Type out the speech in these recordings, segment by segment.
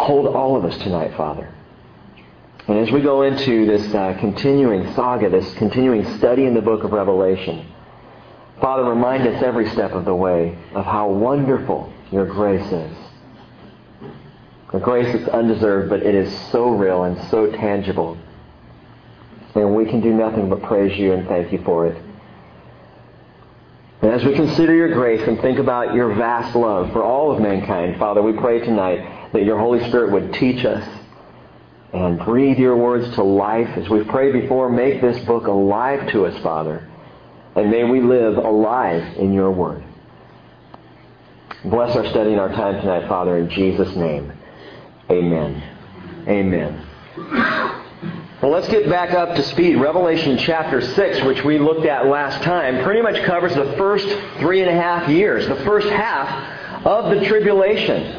hold all of us tonight, Father. And as we go into this continuing saga, this continuing study in the book of Revelation, Father, remind us every step of the way of how wonderful your grace is. A grace that's undeserved, but it is so real and so tangible. And we can do nothing but praise you and thank you for it. And as we consider your grace and think about your vast love for all of mankind, Father, we pray tonight that your Holy Spirit would teach us and breathe your words to life. As we've prayed before, make this book alive to us, Father. And may we live alive in your word. Bless our study and our time tonight, Father, in Jesus' name. Amen. Amen. Well, let's get back up to speed. Revelation chapter 6, which we looked at last time, pretty much covers the first 3.5 years, the first half of the tribulation,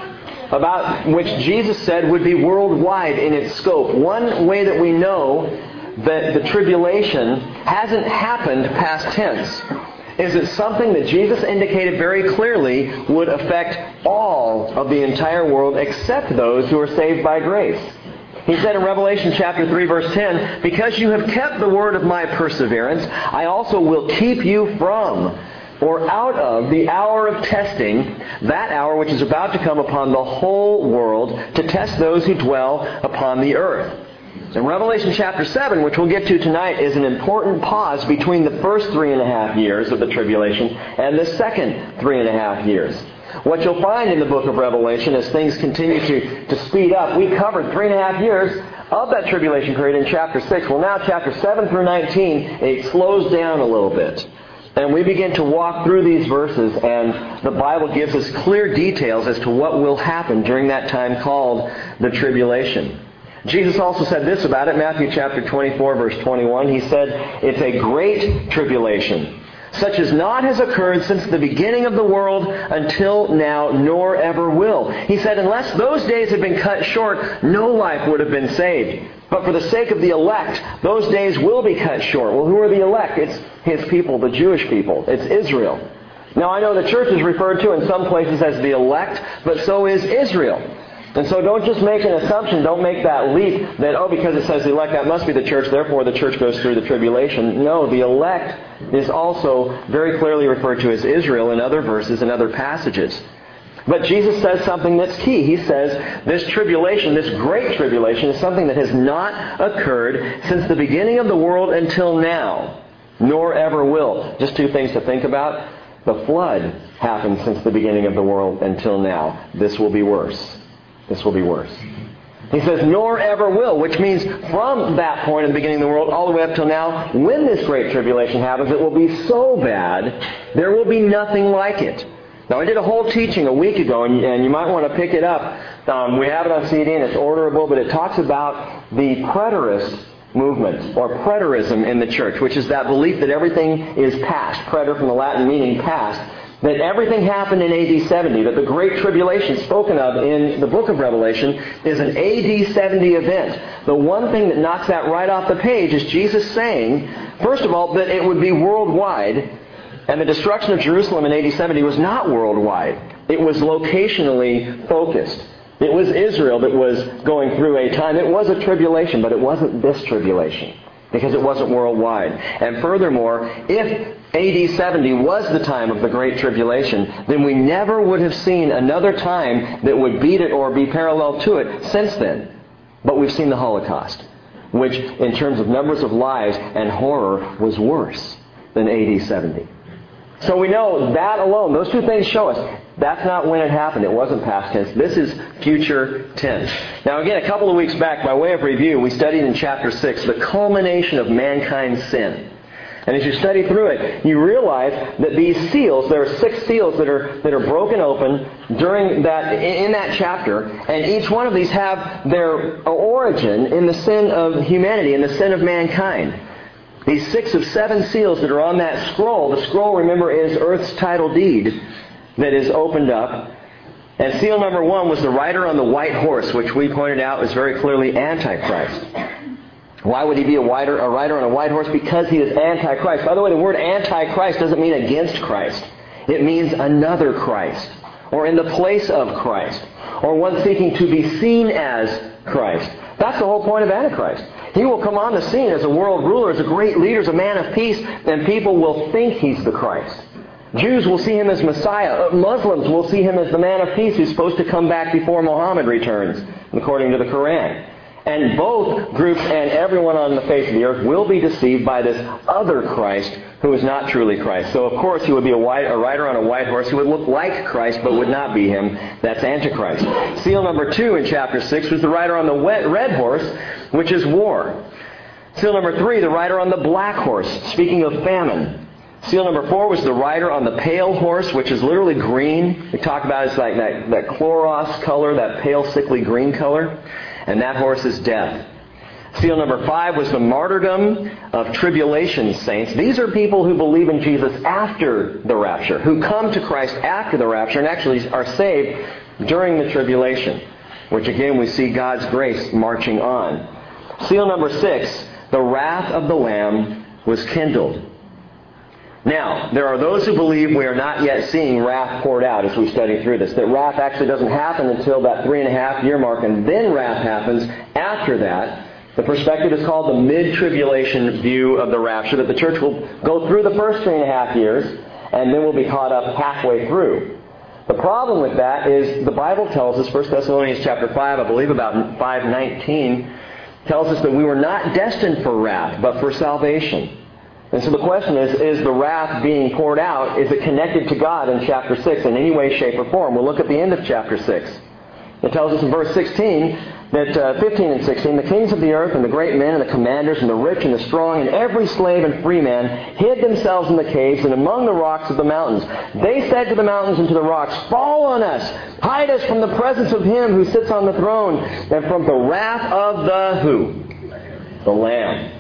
about which Jesus said would be worldwide in its scope. One way that we know that the tribulation hasn't happened past tense is it's something that Jesus indicated very clearly would affect all of the entire world except those who are saved by grace. He said in Revelation chapter 3, verse 10, "Because you have kept the word of my perseverance, I also will keep you from or out of the hour of testing, that hour which is about to come upon the whole world to test those who dwell upon the earth." In Revelation chapter 7, which we'll get to tonight, is an important pause between the first 3.5 years of the tribulation and the second 3.5 years. What you'll find in the book of Revelation as things continue to speed up, we covered 3.5 years of that tribulation period in chapter 6. Well, now chapter 7 through 19, it slows down a little bit. And we begin to walk through these verses, and the Bible gives us clear details as to what will happen during that time called the tribulation. Jesus also said this about it, Matthew chapter 24, verse 21. He said, "It's a great tribulation, such as not has occurred since the beginning of the world until now, nor ever will." He said, unless those days had been cut short, no life would have been saved. But for the sake of the elect, those days will be cut short. Well, who are the elect? It's His people, the Jewish people. It's Israel. Now, I know the church is referred to in some places as the elect, but so is Israel. And so don't just make an assumption, don't make that leap that, because it says the elect, that must be the church, therefore the church goes through the tribulation. No, the elect is also very clearly referred to as Israel in other verses and other passages. But Jesus says something that's key. He says this tribulation, this great tribulation, is something that has not occurred since the beginning of the world until now, nor ever will. Just two things to think about. The flood happened since the beginning of the world until now. This will be worse. This will be worse. He says, nor ever will, which means from that point in the beginning of the world all the way up till now, when this great tribulation happens, it will be so bad, there will be nothing like it. Now, I did a whole teaching a week ago, and you might want to pick it up. We have it on CD, and it's orderable, but it talks about the preterist movement, or preterism in the church, which is that belief that everything is past. Preter from the Latin meaning past. That everything happened in AD 70, that the Great Tribulation spoken of in the book of Revelation is an AD 70 event. The one thing that knocks that right off the page is Jesus saying, first of all, that it would be worldwide, and the destruction of Jerusalem in AD 70 was not worldwide. It was locationally focused. It was Israel that was going through a time. It was a tribulation, but it wasn't this tribulation, because it wasn't worldwide. And furthermore, if AD 70 was the time of the Great Tribulation, then we never would have seen another time that would beat it or be parallel to it since then. But we've seen the Holocaust, which in terms of numbers of lives and horror was worse than AD 70. So we know that alone, those two things show us that's not when it happened. It wasn't past tense. This is future tense. Now again, a couple of weeks back, by way of review, we studied in chapter 6 the culmination of mankind's sin. And as you study through it, you realize that these seals, there are 6 seals that are broken open in that chapter, and each one of these have their origin in the sin of humanity, in the sin of mankind. These 6 of 7 seals that are on that scroll, the scroll, remember, is Earth's title deed that is opened up. And seal number 1 was the rider on the white horse, which we pointed out is very clearly Antichrist. Why would he be a rider on a white horse? Because he is Antichrist. By the way, the word Antichrist doesn't mean against Christ. It means another Christ, or in the place of Christ, or one seeking to be seen as Christ. That's the whole point of Antichrist. He will come on the scene as a world ruler, as a great leader, as a man of peace, and people will think he's the Christ. Jews will see him as Messiah. Muslims will see him as the man of peace who's supposed to come back before Muhammad returns, according to the Quran. And both groups and everyone on the face of the earth will be deceived by this other Christ who is not truly Christ. So, of course, he would be a rider on a white horse who would look like Christ but would not be him. That's Antichrist. Seal number 2 in chapter 6 was the rider on the red horse, which is war. Seal number 3, the rider on the black horse, speaking of famine. Seal number 4 was the rider on the pale horse, which is literally green. We talk about it as like that chloros color, that pale, sickly green color. And that horse is death. Seal number 5 was the martyrdom of tribulation saints. These are people who believe in Jesus after the rapture, who come to Christ after the rapture and actually are saved during the tribulation, which again we see God's grace marching on. Seal number 6, the wrath of the Lamb was kindled. Now, there are those who believe we are not yet seeing wrath poured out as we study through this. That wrath actually doesn't happen until that 3.5-year mark, and then wrath happens after that. The perspective is called the mid-tribulation view of the rapture, that the church will go through the first 3.5 years, and then will be caught up halfway through. The problem with that is the Bible tells us, 1 Thessalonians chapter 5, I believe about 5:19, tells us that we were not destined for wrath, but for salvation. And so the question is the wrath being poured out, is it connected to God in chapter 6 in any way, shape, or form? We'll look at the end of chapter 6. It tells us in verse 16, that 15 and 16, the kings of the earth and the great men and the commanders and the rich and the strong and every slave and free man hid themselves in the caves and among the rocks of the mountains. They said to the mountains and to the rocks, fall on us, hide us from the presence of him who sits on the throne and from the wrath of the who? The Lamb.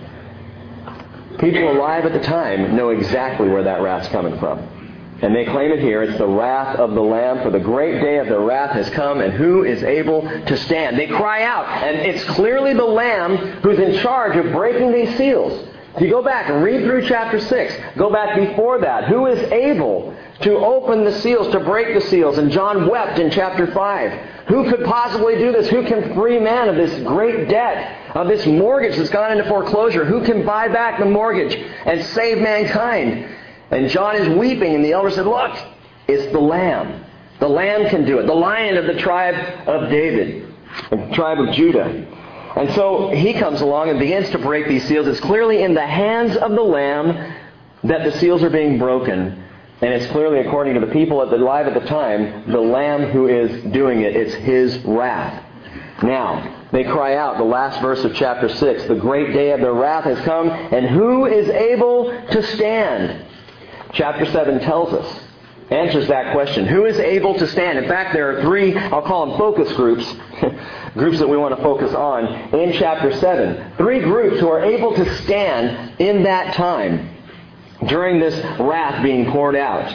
People alive at the time know exactly where that wrath's coming from. And they claim it here. It's the wrath of the Lamb, for the great day of their wrath has come, and who is able to stand? They cry out, and it's clearly the Lamb who's in charge of breaking these seals. If you go back and read through chapter 6, go back before that. Who is able to open the seals, to break the seals? And John wept in chapter 5. Who could possibly do this? Who can free man of this great debt, of this mortgage that's gone into foreclosure? Who can buy back the mortgage and save mankind? And John is weeping, and the elder said, look, it's the Lamb. The Lamb can do it. The Lion of the tribe of David, the tribe of Judah. And so he comes along and begins to break these seals. It's clearly in the hands of the Lamb that the seals are being broken. And it's clearly, according to the people alive at the time, the Lamb who is doing it. It's His wrath. Now, they cry out, the last verse of chapter 6, the great day of their wrath has come, and who is able to stand? Chapter 7 tells us, answers that question. Who is able to stand? In fact, there are 3, I'll call them focus groups, groups that we want to focus on in chapter 7. 3 groups who are able to stand in that time during this wrath being poured out.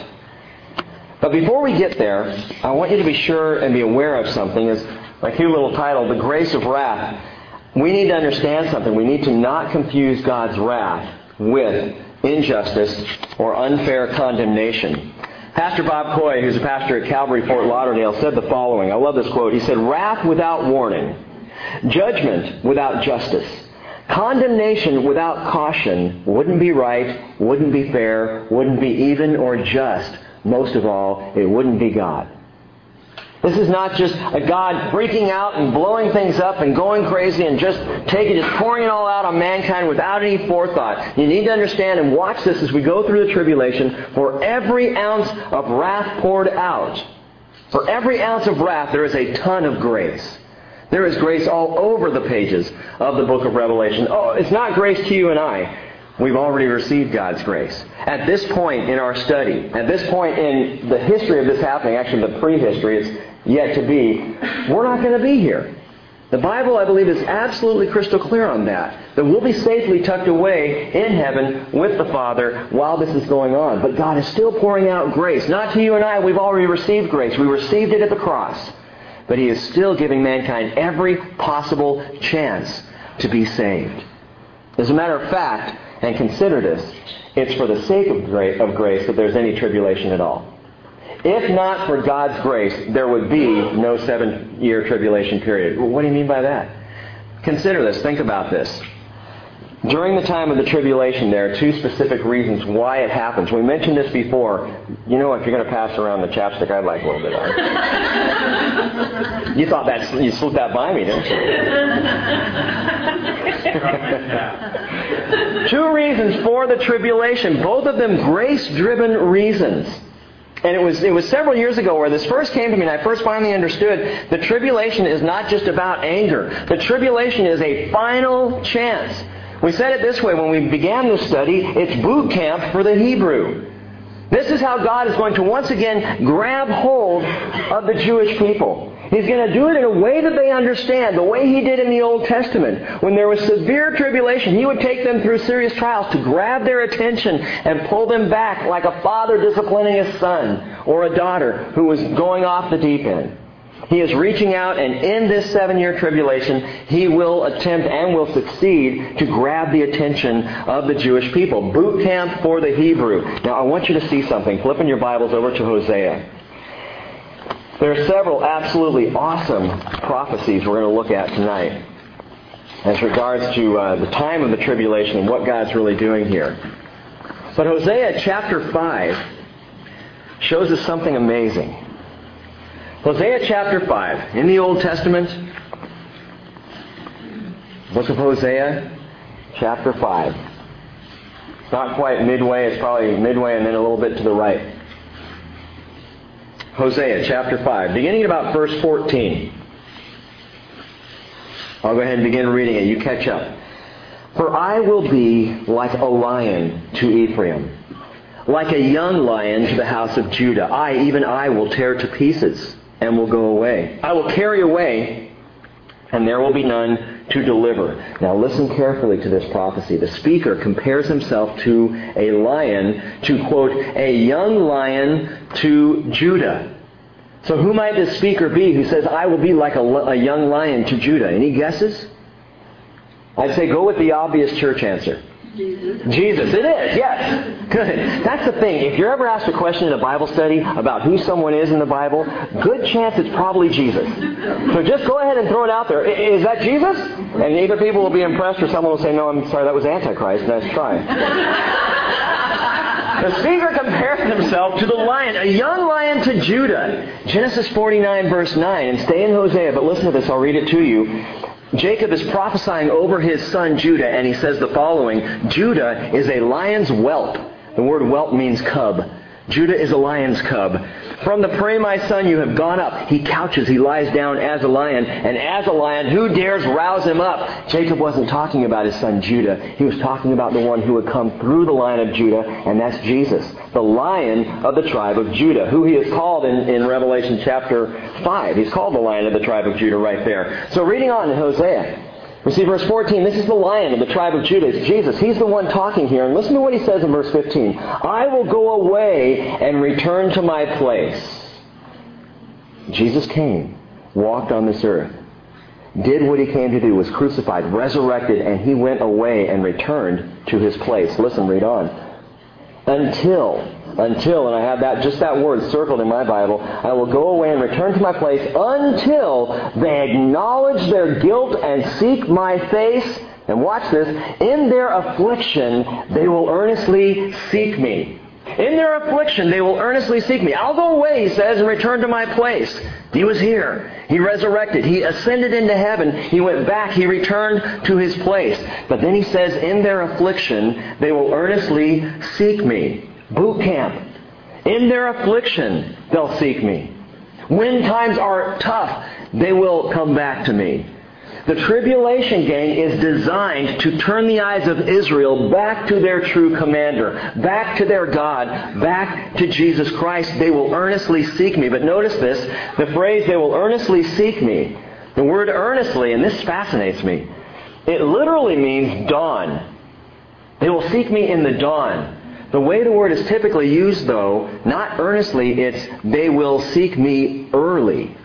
But before we get there, I want you to be sure and be aware of something. As my cute little title, The Grace of Wrath. We need to understand something. We need to not confuse God's wrath with injustice or unfair condemnation. Pastor Bob Coy, who's a pastor at Calvary Fort Lauderdale, said the following. I love this quote. He said, wrath without warning, judgment without justice, condemnation without caution wouldn't be right, wouldn't be fair, wouldn't be even or just. Most of all, it wouldn't be God. This is not just a God freaking out and blowing things up and going crazy and just pouring it all out on mankind without any forethought. You need to understand and watch this as we go through the tribulation. For every ounce of wrath poured out, for every ounce of wrath, there is a ton of grace. There is grace all over the pages of the book of Revelation. Oh, it's not grace to you and I. We've already received God's grace. At this point in our study, at this point in the history of this happening, actually the prehistory, it's yet to be, we're not going to be here. The Bible, I believe, is absolutely crystal clear on that. That we'll be safely tucked away in heaven with the Father while this is going on. But God is still pouring out grace. Not to you and I, we've already received grace. We received it at the cross. But He is still giving mankind every possible chance to be saved. As a matter of fact, and consider this, it's for the sake of grace that there's any tribulation at all. If not for God's grace, there would be no 7-year tribulation period. Well, what do you mean by that? Consider this. Think about this. During the time of the tribulation, there are 2 specific reasons why it happens. We mentioned this before. You know, if you're going to pass around the chapstick, I'd like a little bit of it. You thought you slipped that by me, didn't you? 2 reasons for the tribulation, both of them grace-driven reasons. And it was several years ago where this first came to me, and I first finally understood the tribulation is not just about anger. The tribulation is a final chance. We said it this way when we began this study, it's boot camp for the Hebrew. This is how God is going to once again grab hold of the Jewish people. He's going to do it in a way that they understand, the way He did in the Old Testament. When there was severe tribulation, He would take them through serious trials to grab their attention and pull them back like a father disciplining a son or a daughter who was going off the deep end. He is reaching out, and in this 7-year tribulation, He will attempt and will succeed to grab the attention of the Jewish people. Boot camp for the Hebrew. Now, I want you to see something. Flipping your Bibles over to Hosea. There are several absolutely awesome prophecies we're going to look at tonight as regards to the time of the tribulation and what God's really doing here. But Hosea chapter 5 shows us something amazing. Hosea chapter 5, in the Old Testament, book of Hosea, chapter 5. It's not quite midway, it's probably midway and then a little bit to the right. Hosea chapter 5, beginning at about verse 14. I'll go ahead and begin reading it. You catch up. For I will be like a lion to Ephraim, like a young lion to the house of Judah. Even I will tear to pieces and will go away. I will carry away, and there will be none to deliver. Now listen carefully to this prophecy. The speaker compares himself to a lion, to, quote, a young lion to Judah. So who might this speaker be who says, I will be like a young lion to Judah? Any guesses? I'd say go with the obvious church answer. Jesus. It is, yes. Good. That's the thing. If you're ever asked a question in a Bible study about who someone is in the Bible, good chance it's probably Jesus. So just go ahead and throw it out there. Is that Jesus? And either people will be impressed or someone will say, no, I'm sorry, that was Antichrist. Nice try. The speaker compares himself to the lion, a young lion to Judah. Genesis 49 verse 9. And stay in Hosea, but listen to this. I'll read it to you. Jacob is prophesying over his son Judah, and he says the following. Judah is a lion's whelp. The word whelp means cub. Judah is a lion's cub. From the prey, my son, you have gone up. He couches, he lies down as a lion. And as a lion, who dares rouse him up? Jacob wasn't talking about his son Judah. He was talking about the one who would come through the line of Judah, and that's Jesus, the Lion of the tribe of Judah, who He is called in Revelation chapter 5. He's called the Lion of the tribe of Judah right there. So reading on in Hosea, we see verse 14, this is the Lion of the tribe of Judah. It's Jesus. He's the one talking here. And listen to what He says in verse 15. I will go away and return to my place. Jesus came, walked on this earth, did what He came to do, was crucified, resurrected, and He went away and returned to His place. Listen, read on. Until, and I have just that word circled in my Bible, I will go away and return to my place until they acknowledge their guilt and seek my face. And watch this. In their affliction, they will earnestly seek me. In their affliction, they will earnestly seek me. I'll go away, He says, and return to my place. He was here. He resurrected. He ascended into heaven. He went back. He returned to His place. But then He says, in their affliction, they will earnestly seek me. Boot camp. In their affliction, they'll seek me. When times are tough, they will come back to me. The tribulation, gang, is designed to turn the eyes of Israel back to their true commander, back to their God, back to Jesus Christ. They will earnestly seek me. But notice this, the phrase, they will earnestly seek me. The word earnestly, and this fascinates me, it literally means dawn. They will seek me in the dawn. The way the word is typically used, though, not earnestly, it's they will seek me early.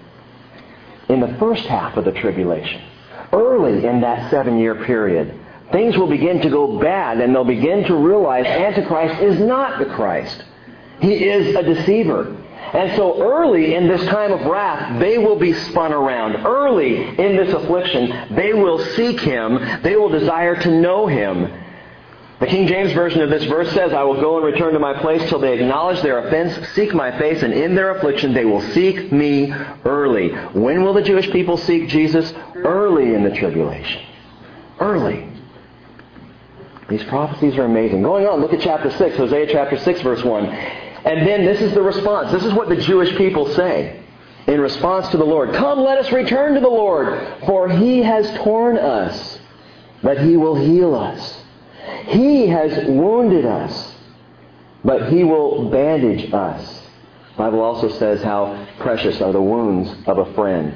In the first half of the tribulation, early in that 7-year period, things will begin to go bad, and they'll begin to realize Antichrist is not the Christ. He is a deceiver. And so early in this time of wrath, they will be spun around. Early in this affliction, they will seek Him. They will desire to know Him. The King James Version of this verse says, I will go and return to my place till they acknowledge their offense, seek my face, and in their affliction they will seek me early. When will the Jewish people seek Jesus? Early in the tribulation. Early. These prophecies are amazing. Going on, look at chapter 6, Hosea chapter 6, verse 1. And then this is the response. This is what the Jewish people say in response to the Lord. Come, let us return to the Lord, for He has torn us, but He will heal us. He has wounded us, but He will bandage us. The Bible also says how precious are the wounds of a friend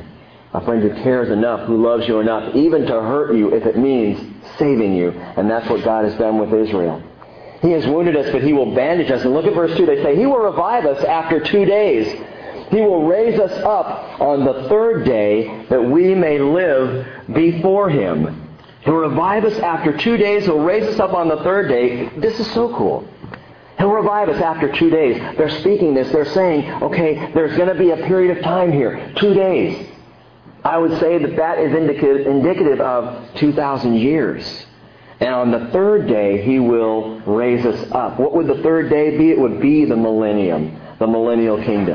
who cares enough, who loves you enough, even to hurt you if it means saving you. And that's what God has done with Israel. He has wounded us, but He will bandage us. And look at verse 2. They say, He will revive us after 2 days. He will raise us up on the third day that we may live before Him. He'll revive us after 2 days. He'll raise us up on the third day. This is so cool. He'll revive us after 2 days. They're speaking this. They're saying, okay, there's going to be a period of time here. 2 days. I would say that is indicative of 2,000 years. And on the third day, He will raise us up. What would the third day be? It would be the millennium, the millennial kingdom.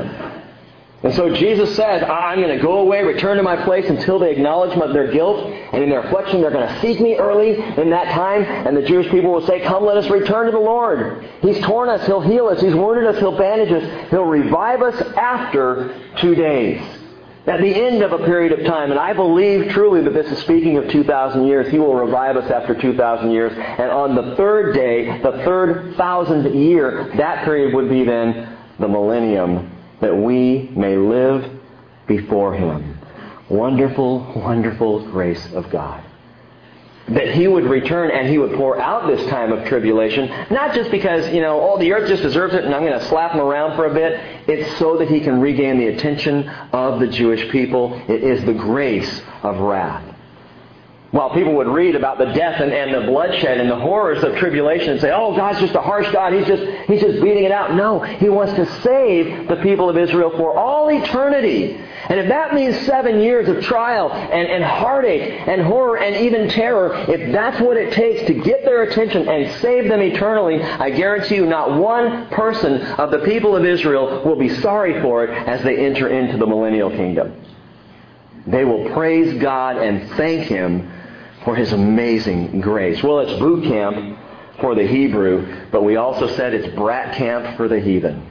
And so Jesus says, I'm going to go away, return to my place until they acknowledge their guilt. And in their affliction, they're going to seek me early in that time. And the Jewish people will say, come, let us return to the Lord. He's torn us. He'll heal us. He's wounded us. He'll bandage us. He'll revive us after 2 days. At the end of a period of time. And I believe truly that this is speaking of 2,000 years. He will revive us after 2,000 years. And on the third day, the third 1,000th year, that period would be then the millennium, that we may live before Him. Wonderful, wonderful grace of God. That He would return and He would pour out this time of tribulation, not just because, the earth just deserves it and I'm going to slap Him around for a bit. It's so that He can regain the attention of the Jewish people. It is the grace of wrath. While people would read about the death and the bloodshed and the horrors of tribulation and say, oh, God's just a harsh God. He's just beating it out. No, He wants to save the people of Israel for all eternity. And if that means 7 years of trial and heartache and horror and even terror, if that's what it takes to get their attention and save them eternally, I guarantee you not one person of the people of Israel will be sorry for it as they enter into the millennial kingdom. They will praise God and thank Him for His amazing grace. Well, it's boot camp for the Hebrew, but we also said it's brat camp for the heathen.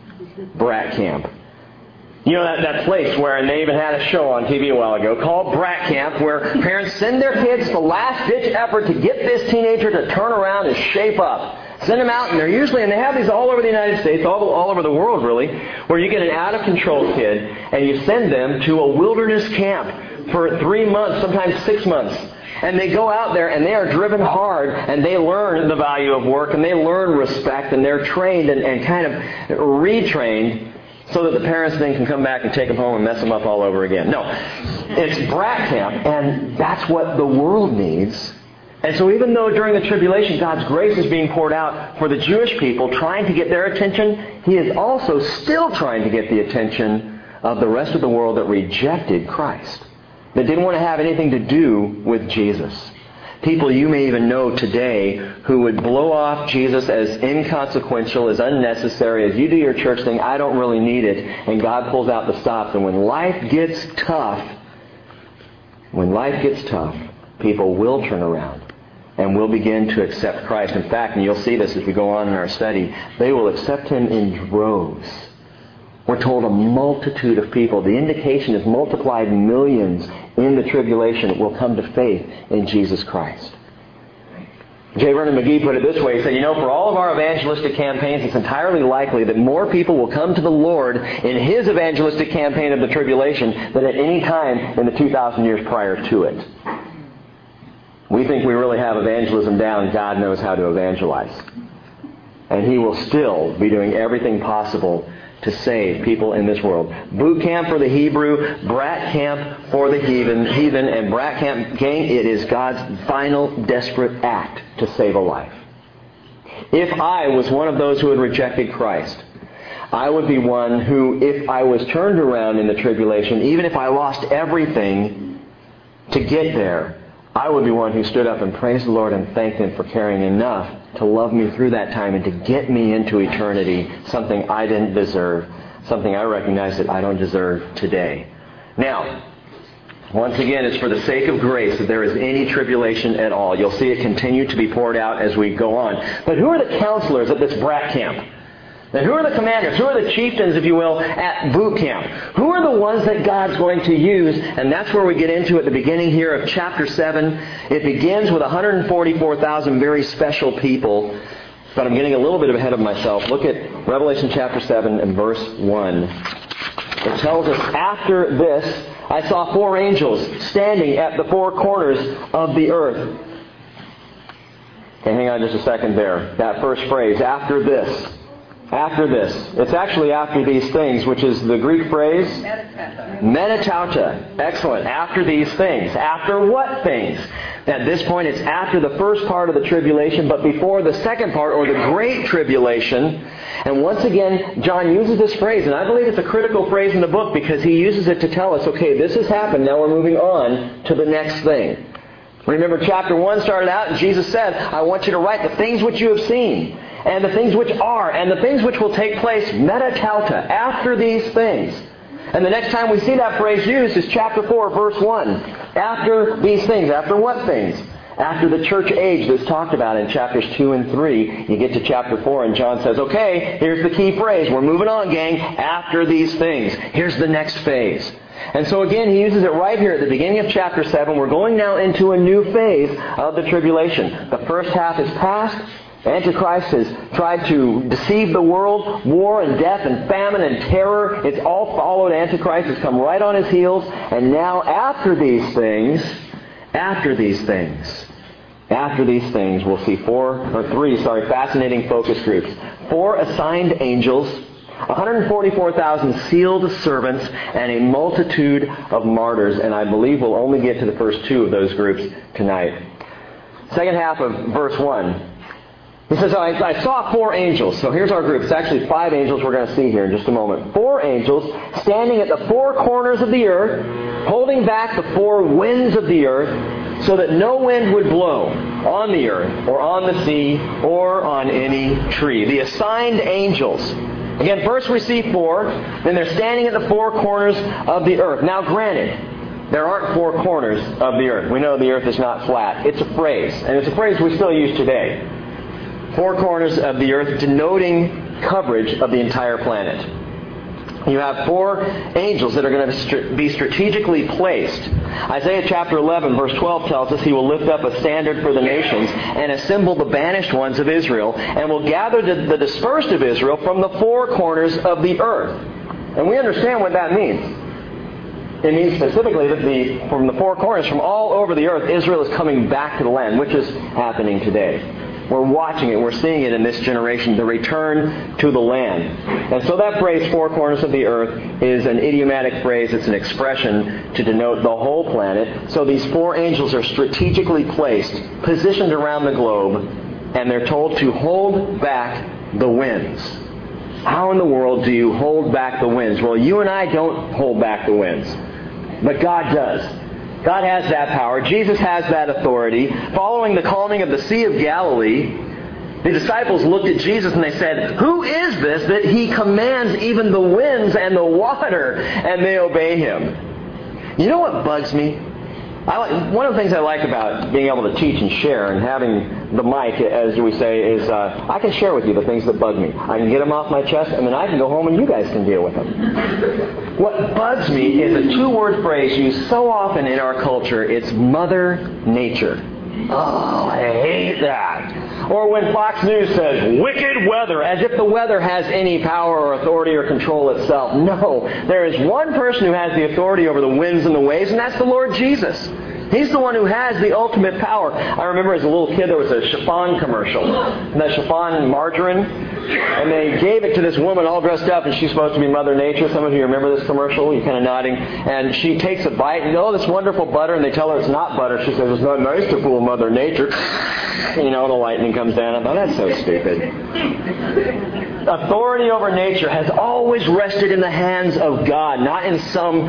Brat camp. You know that place where, and they even had a show on TV a while ago called Brat Camp, where parents send their kids the last-ditch effort to get this teenager to turn around and shape up. Send them out, and they have these all over the United States, all over the world really, where you get an out-of-control kid, and you send them to a wilderness camp for 3 months, sometimes 6 months. And they go out there and they are driven hard and they learn the value of work and they learn respect and they're trained and kind of retrained so that the parents then can come back and take them home and mess them up all over again. No, it's brat camp, and that's what the world needs. And so even though during the tribulation God's grace is being poured out for the Jewish people trying to get their attention, He is also still trying to get the attention of the rest of the world that rejected Christ, that didn't want to have anything to do with Jesus. People you may even know today who would blow off Jesus as inconsequential, as unnecessary, as you do your church thing, I don't really need it, and God pulls out the stops. And when life gets tough, people will turn around and will begin to accept Christ. In fact, and you'll see this as we go on in our study, they will accept Him in droves. We're told a multitude of people. The indication is multiplied millions in the tribulation will come to faith in Jesus Christ. J. Vernon McGee put it this way. He said, for all of our evangelistic campaigns, it's entirely likely that more people will come to the Lord in His evangelistic campaign of the tribulation than at any time in the 2,000 years prior to it. We think we really have evangelism down. God knows how to evangelize. And He will still be doing everything possible to save people in this world. Boot camp for the Hebrew, brat camp for the heathen, and brat camp, gang, it is God's final desperate act to save a life. If I was one of those who had rejected Christ, I would be one who, if I was turned around in the tribulation, even if I lost everything to get there, I would be one who stood up and praised the Lord and thanked Him for caring enough to love me through that time and to get me into eternity, something I didn't deserve, something I recognize that I don't deserve today. Now, once again, it's for the sake of grace that there is any tribulation at all. You'll see it continue to be poured out as we go on. But who are the counselors at this brat camp? And who are the commanders? Who are the chieftains, if you will, at boot camp? Who are the ones that God's going to use? And that's where we get into at the beginning here of chapter 7. It begins with 144,000 very special people. But I'm getting a little bit ahead of myself. Look at Revelation chapter 7 and verse 1. It tells us, after this, I saw 4 angels standing at the 4 corners of the earth. Okay, hang on just a second there. That first phrase, after this. After this. It's actually after these things, which is the Greek phrase? Metatauta. Excellent. After these things. After what things? At this point, it's after the first part of the tribulation, but before the second part, or the Great Tribulation. And once again, John uses this phrase, and I believe it's a critical phrase in the book because he uses it to tell us, okay, this has happened, now we're moving on to the next thing. Remember, chapter 1 started out, and Jesus said, I want you to write the things which you have seen, and the things which are, and the things which will take place, metatauta, after these things. And the next time we see that phrase used is chapter 4, verse 1. After these things. After what things? After the church age that's talked about in chapters 2 and 3. You get to chapter 4 and John says, okay, here's the key phrase. We're moving on, gang. After these things. Here's the next phase. And so again, he uses it right here at the beginning of chapter 7. We're going now into a new phase of the tribulation. The first half is past. Antichrist has tried to deceive the world. War and death and famine and terror. It's all followed. Antichrist has come right on his heels. And now after these things, we'll see three fascinating focus groups. 4 assigned angels, 144,000 sealed servants, and a multitude of martyrs. And I believe we'll only get to the first 2 of those groups tonight. Second half of verse 1. He says, I saw 4 angels. So here's our group. It's actually 5 angels we're going to see here in just a moment. 4 angels standing at the 4 corners of the earth, holding back the 4 winds of the earth, so that no wind would blow on the earth, or on the sea, or on any tree. The assigned angels. Again, first we see 4, then they're standing at the 4 corners of the earth. Now granted, there aren't 4 corners of the earth. We know the earth is not flat. It's a phrase, and it's a phrase we still use today. 4 corners of the earth denoting coverage of the entire planet. You have 4 angels that are going to be strategically placed. Isaiah chapter 11 verse 12 tells us He will lift up a standard for the nations and assemble the banished ones of Israel, and will gather the dispersed of Israel from the 4 corners of the earth. And we understand what that means. It means specifically that from the 4 corners, from all over the earth, Israel is coming back to the land, which is happening today. We're watching it. We're seeing it in this generation, the return to the land. And so that phrase, 4 corners of the earth, is an idiomatic phrase. It's an expression to denote the whole planet. So these 4 angels are strategically placed, positioned around the globe, and they're told to hold back the winds. How in the world do you hold back the winds? Well, you and I don't hold back the winds, but God does. God has that power. Jesus has that authority. Following the calming of the Sea of Galilee, the disciples looked at Jesus and they said, who is this that He commands even the winds and the water, and they obey Him? You know what bugs me? One of the things I like about being able to teach and share and having the mic, as we say, is I can share with you the things that bug me. I can get them off my chest, and then I can go home and you guys can deal with them. What bugs me is a 2-word phrase used so often in our culture. It's Mother Nature. Oh, I hate that. Or when Fox News says, wicked weather, as if the weather has any power or authority or control itself. No, there is one person who has the authority over the winds and the waves, and that's the Lord Jesus. He's the one who has the ultimate power. I remember as a little kid there was a chiffon commercial. And that chiffon margarine. And they gave it to this woman all dressed up, and she's supposed to be Mother Nature. Some of you remember this commercial? You're kind of nodding. And she takes a bite, and this wonderful butter, and they tell her it's not butter. She says, it's not nice to fool Mother Nature. The lightning comes down. I thought, that's so stupid. authority over nature has always rested in the hands of God, not in some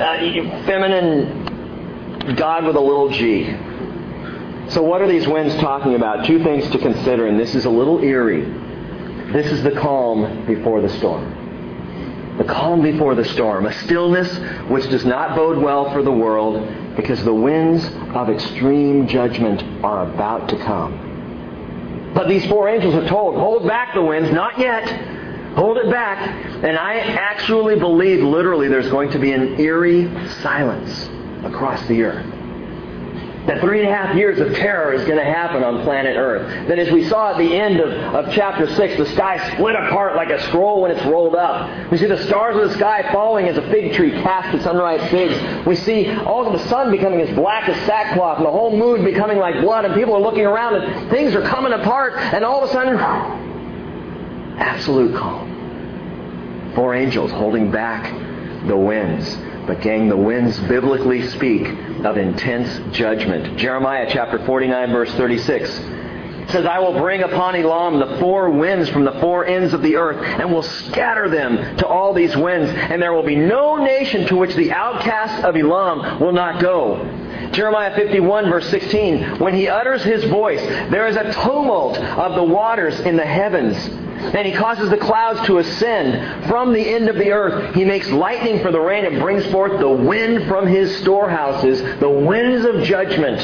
feminine God with a little g. So what are these winds talking about? Two things to consider, and this is a little eerie. This is the calm before the storm. The calm before the storm. A stillness which does not bode well for the world, because the winds of extreme judgment are about to come. But these four angels are told, hold back the winds, not yet. Hold it back. And I actually believe, literally, there's going to be an eerie silence across the earth. That 3.5 years of terror is going to happen on planet Earth. That as we saw at the end of chapter 6, the sky split apart like a scroll when it's rolled up. We see the stars of the sky falling as a fig tree casts its unripe figs. We see all of the sun becoming as black as sackcloth and the whole moon becoming like blood, and people are looking around and things are coming apart, and all of a sudden, absolute calm. Four angels holding back the winds. But gang, the winds biblically speak of intense judgment. Jeremiah chapter 49 verse 36 says, I will bring upon Elam the four winds from the four ends of the earth, and will scatter them to all these winds, and there will be no nation to which the outcasts of Elam will not go. Jeremiah 51 verse 16, when he utters his voice, there is a tumult of the waters in the heavens. And he causes the clouds to ascend from the end of the earth. He makes lightning for the rain and brings forth the wind from his storehouses, the winds of judgment.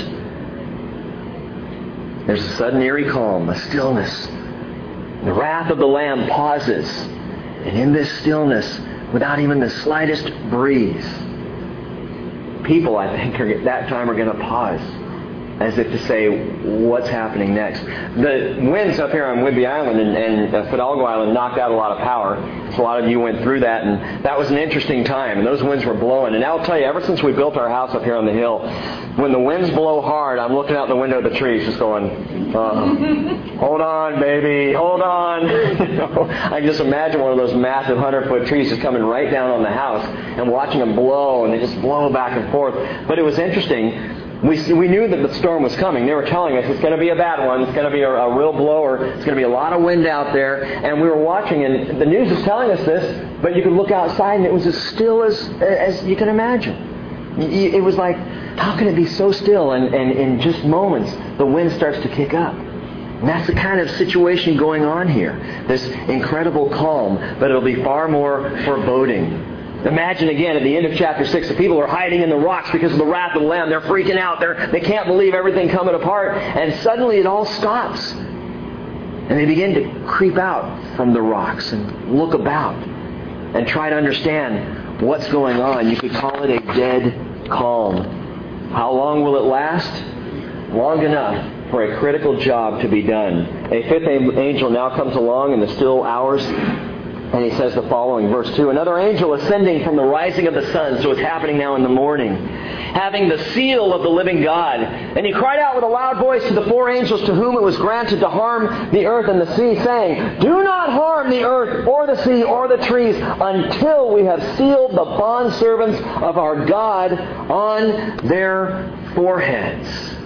There's a sudden eerie calm, a stillness. The wrath of the Lamb pauses. And in this stillness, without even the slightest breeze, people, I think, at that time are going to pause, as if to say, what's happening next? The winds up here on Whidbey Island and Fidalgo Island knocked out a lot of power. So a lot of you went through that, and that was an interesting time. And those winds were blowing. And I'll tell you, ever since we built our house up here on the hill, when the winds blow hard, I'm looking out the window of the trees just going, hold on, baby, hold on. I can just imagine one of those massive 100-foot trees just coming right down on the house and watching them blow, and they just blow back and forth. But it was interesting. We knew that the storm was coming. They were telling us it's going to be a bad one. It's going to be a real blower. It's going to be a lot of wind out there. And we were watching, and the news is telling us this, but you could look outside, and it was as still as you can imagine. It was like, how can it be so still? And in just moments, the wind starts to kick up. And that's the kind of situation going on here. This incredible calm, but it'll be far more foreboding. Imagine again at the end of chapter 6, the people are hiding in the rocks because of the wrath of the Lamb. They're freaking out. They can't believe everything coming apart. And suddenly it all stops. And they begin to creep out from the rocks and look about and try to understand what's going on. You could call it a dead calm. How long will it last? Long enough for a critical job to be done. A fifth angel now comes along in the still hours. And he says the following, verse 2, another angel ascending from the rising of the sun, so it's happening now in the morning, having the seal of the living God. And he cried out with a loud voice to the four angels to whom it was granted to harm the earth and the sea, saying, do not harm the earth or the sea or the trees until we have sealed the bondservants of our God on their foreheads.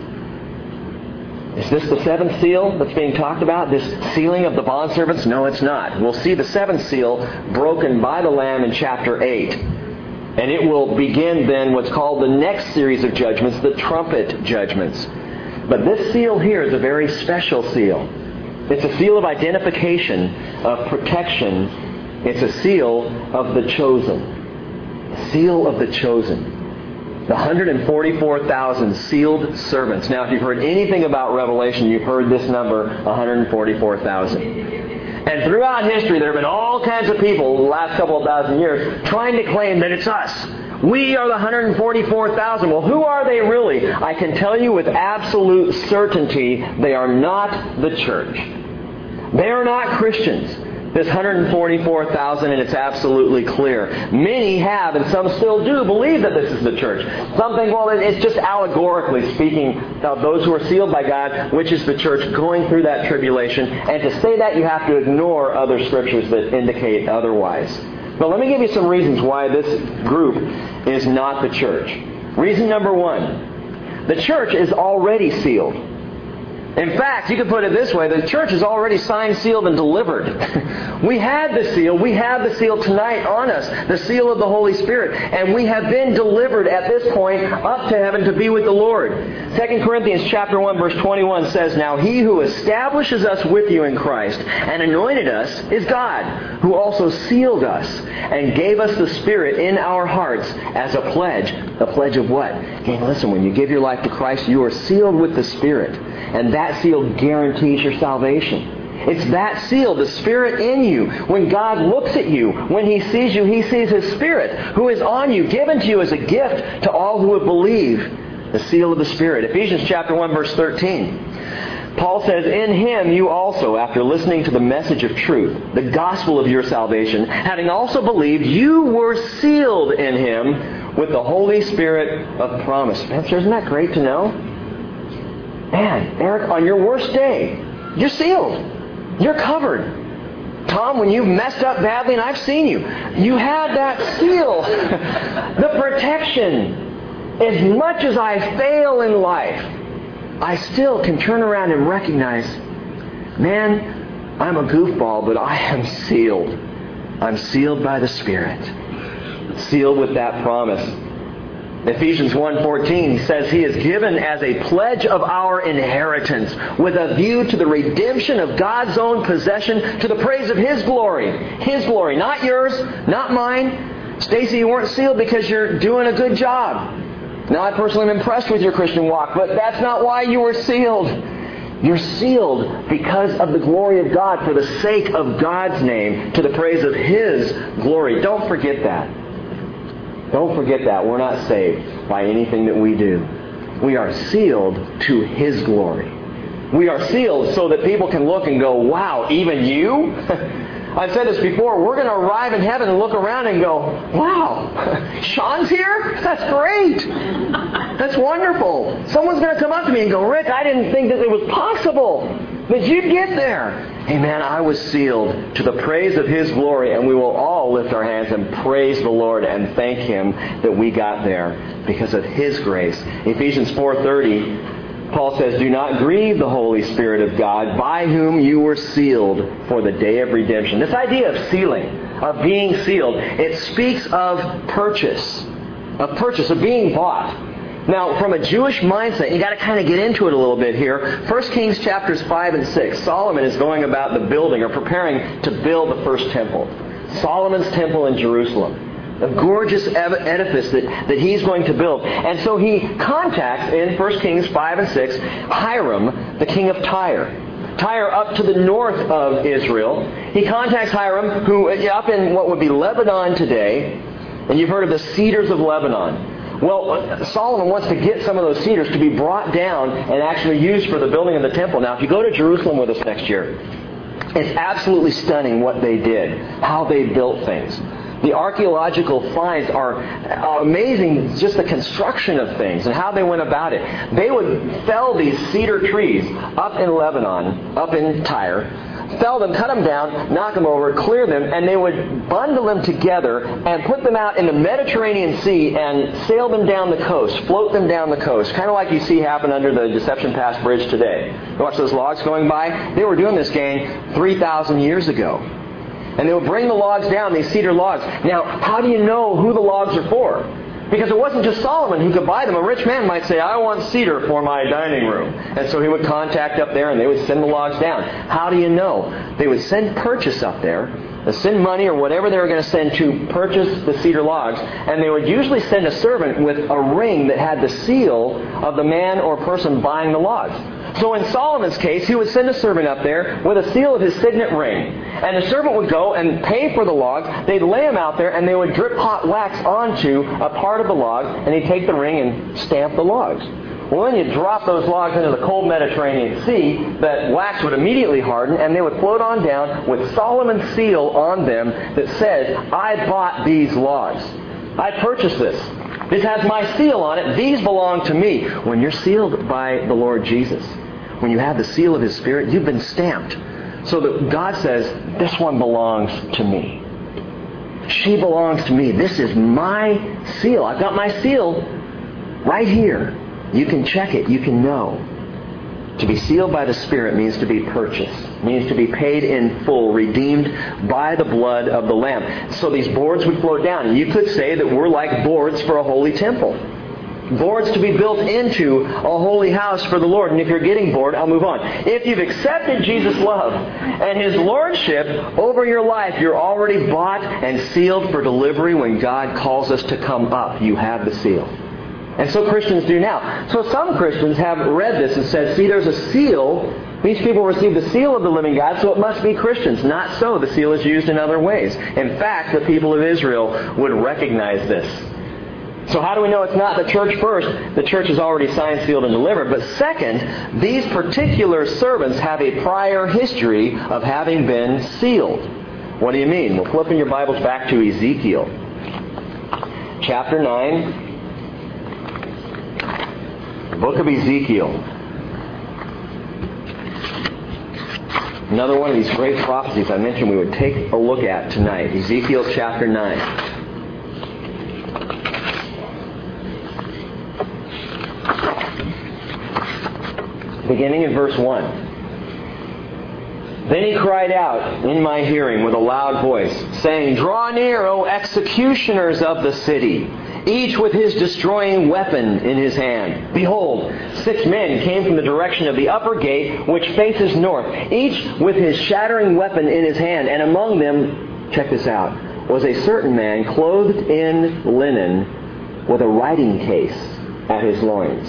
Is this the seventh seal that's being talked about? This sealing of the bondservants? No, it's not. We'll see the seventh seal broken by the Lamb in chapter 8. And it will begin then what's called the next series of judgments, the trumpet judgments. But this seal here is a very special seal. It's a seal of identification, of protection. It's a seal of the chosen. A seal of the chosen. The 144,000 sealed servants. Now, if you've heard anything about Revelation, you've heard this number, 144,000. And throughout history, there have been all kinds of people, the last couple of thousand years, trying to claim that it's us. We are the 144,000. Well, who are they really? I can tell you with absolute certainty, they are not the church. They are not Christians. This 144,000, and it's absolutely clear. Many have, and some still do, believe that this is the church. Some think, well, it's just allegorically speaking of those who are sealed by God, which is the church going through that tribulation. And to say that, you have to ignore other scriptures that indicate otherwise. But let me give you some reasons why this group is not the church. Reason number one, the church is already sealed. In fact, you could put it this way, the church is already signed, sealed, and delivered. We had the seal. We have the seal tonight on us, the seal of the Holy Spirit. And we have been delivered at this point up to heaven to be with the Lord. 2 Corinthians chapter 1, verse 21 says, "Now he who establishes us with you in Christ and anointed us is God, who also sealed us and gave us the Spirit in our hearts as a pledge." A pledge of what? Hey, listen, when you give your life to Christ, you are sealed with the Spirit. And that seal guarantees your salvation. It's that seal, the Spirit in you. When God looks at you, when He sees you, He sees His Spirit, who is on you, given to you as a gift to all who would believe. The seal of the Spirit. Ephesians chapter 1, verse 13. Paul says, "In Him you also, after listening to the message of truth, the gospel of your salvation, having also believed, you were sealed in Him with the Holy Spirit of promise." Man, isn't that great to know? Man, Eric, on your worst day, you're sealed. You're covered. Tom, when you've messed up badly, and I've seen you, you had that seal. The protection. As much as I fail in life, I still can turn around and recognize, man, I'm a goofball, but I am sealed. I'm sealed by the Spirit. Sealed with that promise. Ephesians 1:14, he says, "He is given as a pledge of our inheritance, with a view to the redemption of God's own possession, to the praise of His glory." His glory, not yours, not mine. Stacy, you weren't sealed because you're doing a good job. Now, I personally am impressed with your Christian walk, but that's not why you were sealed. You're sealed because of the glory of God, for the sake of God's name, to the praise of His glory. Don't forget that. Don't forget that. We're not saved by anything that we do. We are sealed to His glory. We are sealed so that people can look and go, "Wow, even you?" I've said this before. We're going to arrive in heaven and look around and go, "Wow, Sean's here? That's great. That's wonderful." Someone's going to come up to me and go, "Rick, I didn't think that it was possible that you'd get there." Hey man, I was sealed to the praise of His glory, and we will all lift our hands and praise the Lord and thank Him that we got there because of His grace. Ephesians 4:30, Paul says, "Do not grieve the Holy Spirit of God, by whom you were sealed for the day of redemption." This idea of sealing, of being sealed, it speaks of purchase, of being bought. Now, from a Jewish mindset, you got to kind of get into it a little bit here. 1 Kings chapters 5 and 6. Solomon is going about the building or preparing to build the first temple. Solomon's temple in Jerusalem. A gorgeous edifice that he's going to build. And so he contacts, in 1 Kings 5 and 6, Hiram, the king of Tyre. Tyre up to the north of Israel. He contacts Hiram, who up in what would be Lebanon today. And you've heard of the cedars of Lebanon. Well, Solomon wants to get some of those cedars to be brought down and actually used for the building of the temple. Now, if you go to Jerusalem with us next year, it's absolutely stunning what they did, how they built things. The archaeological finds are amazing, just the construction of things and how they went about it. They would fell these cedar trees up in Lebanon, up in Tyre, fell them, cut them down, knock them over, clear them, and they would bundle them together and put them out in the Mediterranean Sea and sail them down the coast, float them down the coast, kind of like you see happen under the Deception Pass Bridge today. You watch those logs going by? They were doing this, gang, 3,000 years ago. And they would bring the logs down, these cedar logs. Now, how do you know who the logs are for? Because it wasn't just Solomon who could buy them. A rich man might say, "I want cedar for my dining room." And so he would contact up there and they would send the logs down. How do you know? They would send purchase up there, send money or whatever they were going to send to purchase the cedar logs. And they would usually send a servant with a ring that had the seal of the man or person buying the logs. So in Solomon's case, he would send a servant up there with a seal of his signet ring. And the servant would go and pay for the logs. They'd lay them out there and they would drip hot wax onto a part of the log. And he'd take the ring and stamp the logs. Well, then you drop those logs into the cold Mediterranean Sea, that wax would immediately harden and they would float on down with Solomon's seal on them that says, "I bought these logs. I purchased this. This has my seal on it. These belong to me." When you're sealed by the Lord Jesus, when you have the seal of His Spirit, you've been stamped. So that God says, "This one belongs to me. She belongs to me. This is my seal. I've got my seal right here. You can check it. You can know." To be sealed by the Spirit means to be purchased, means to be paid in full, redeemed by the blood of the Lamb. So these boards would float down. And you could say that we're like boards for a holy temple. Boards to be built into a holy house for the Lord. And if you're getting bored, I'll move on. If you've accepted Jesus' love and His Lordship over your life, you're already bought and sealed for delivery when God calls us to come up. You have the seal. And so Christians do now. So some Christians have read this and said, see, there's a seal. These people receive the seal of the living God, so it must be Christians. Not so. The seal is used in other ways. In fact, the people of Israel would recognize this. So how do we know it's not the church? First, the church is already signed, sealed, and delivered. But second, these particular servants have a prior history of having been sealed. What do you mean? Well, flipping your Bibles back to Ezekiel. Chapter 9. The book of Ezekiel. Another one of these great prophecies I mentioned we would take a look at tonight. Ezekiel chapter 9. Beginning in verse 1. Then he cried out in my hearing with a loud voice, saying, Draw near, O executioners of the city, each with his destroying weapon in his hand. Behold, 6 men came from the direction of the upper gate, which faces north, each with his shattering weapon in his hand. And among them, check this out, was a certain man clothed in linen with a writing case at his loins.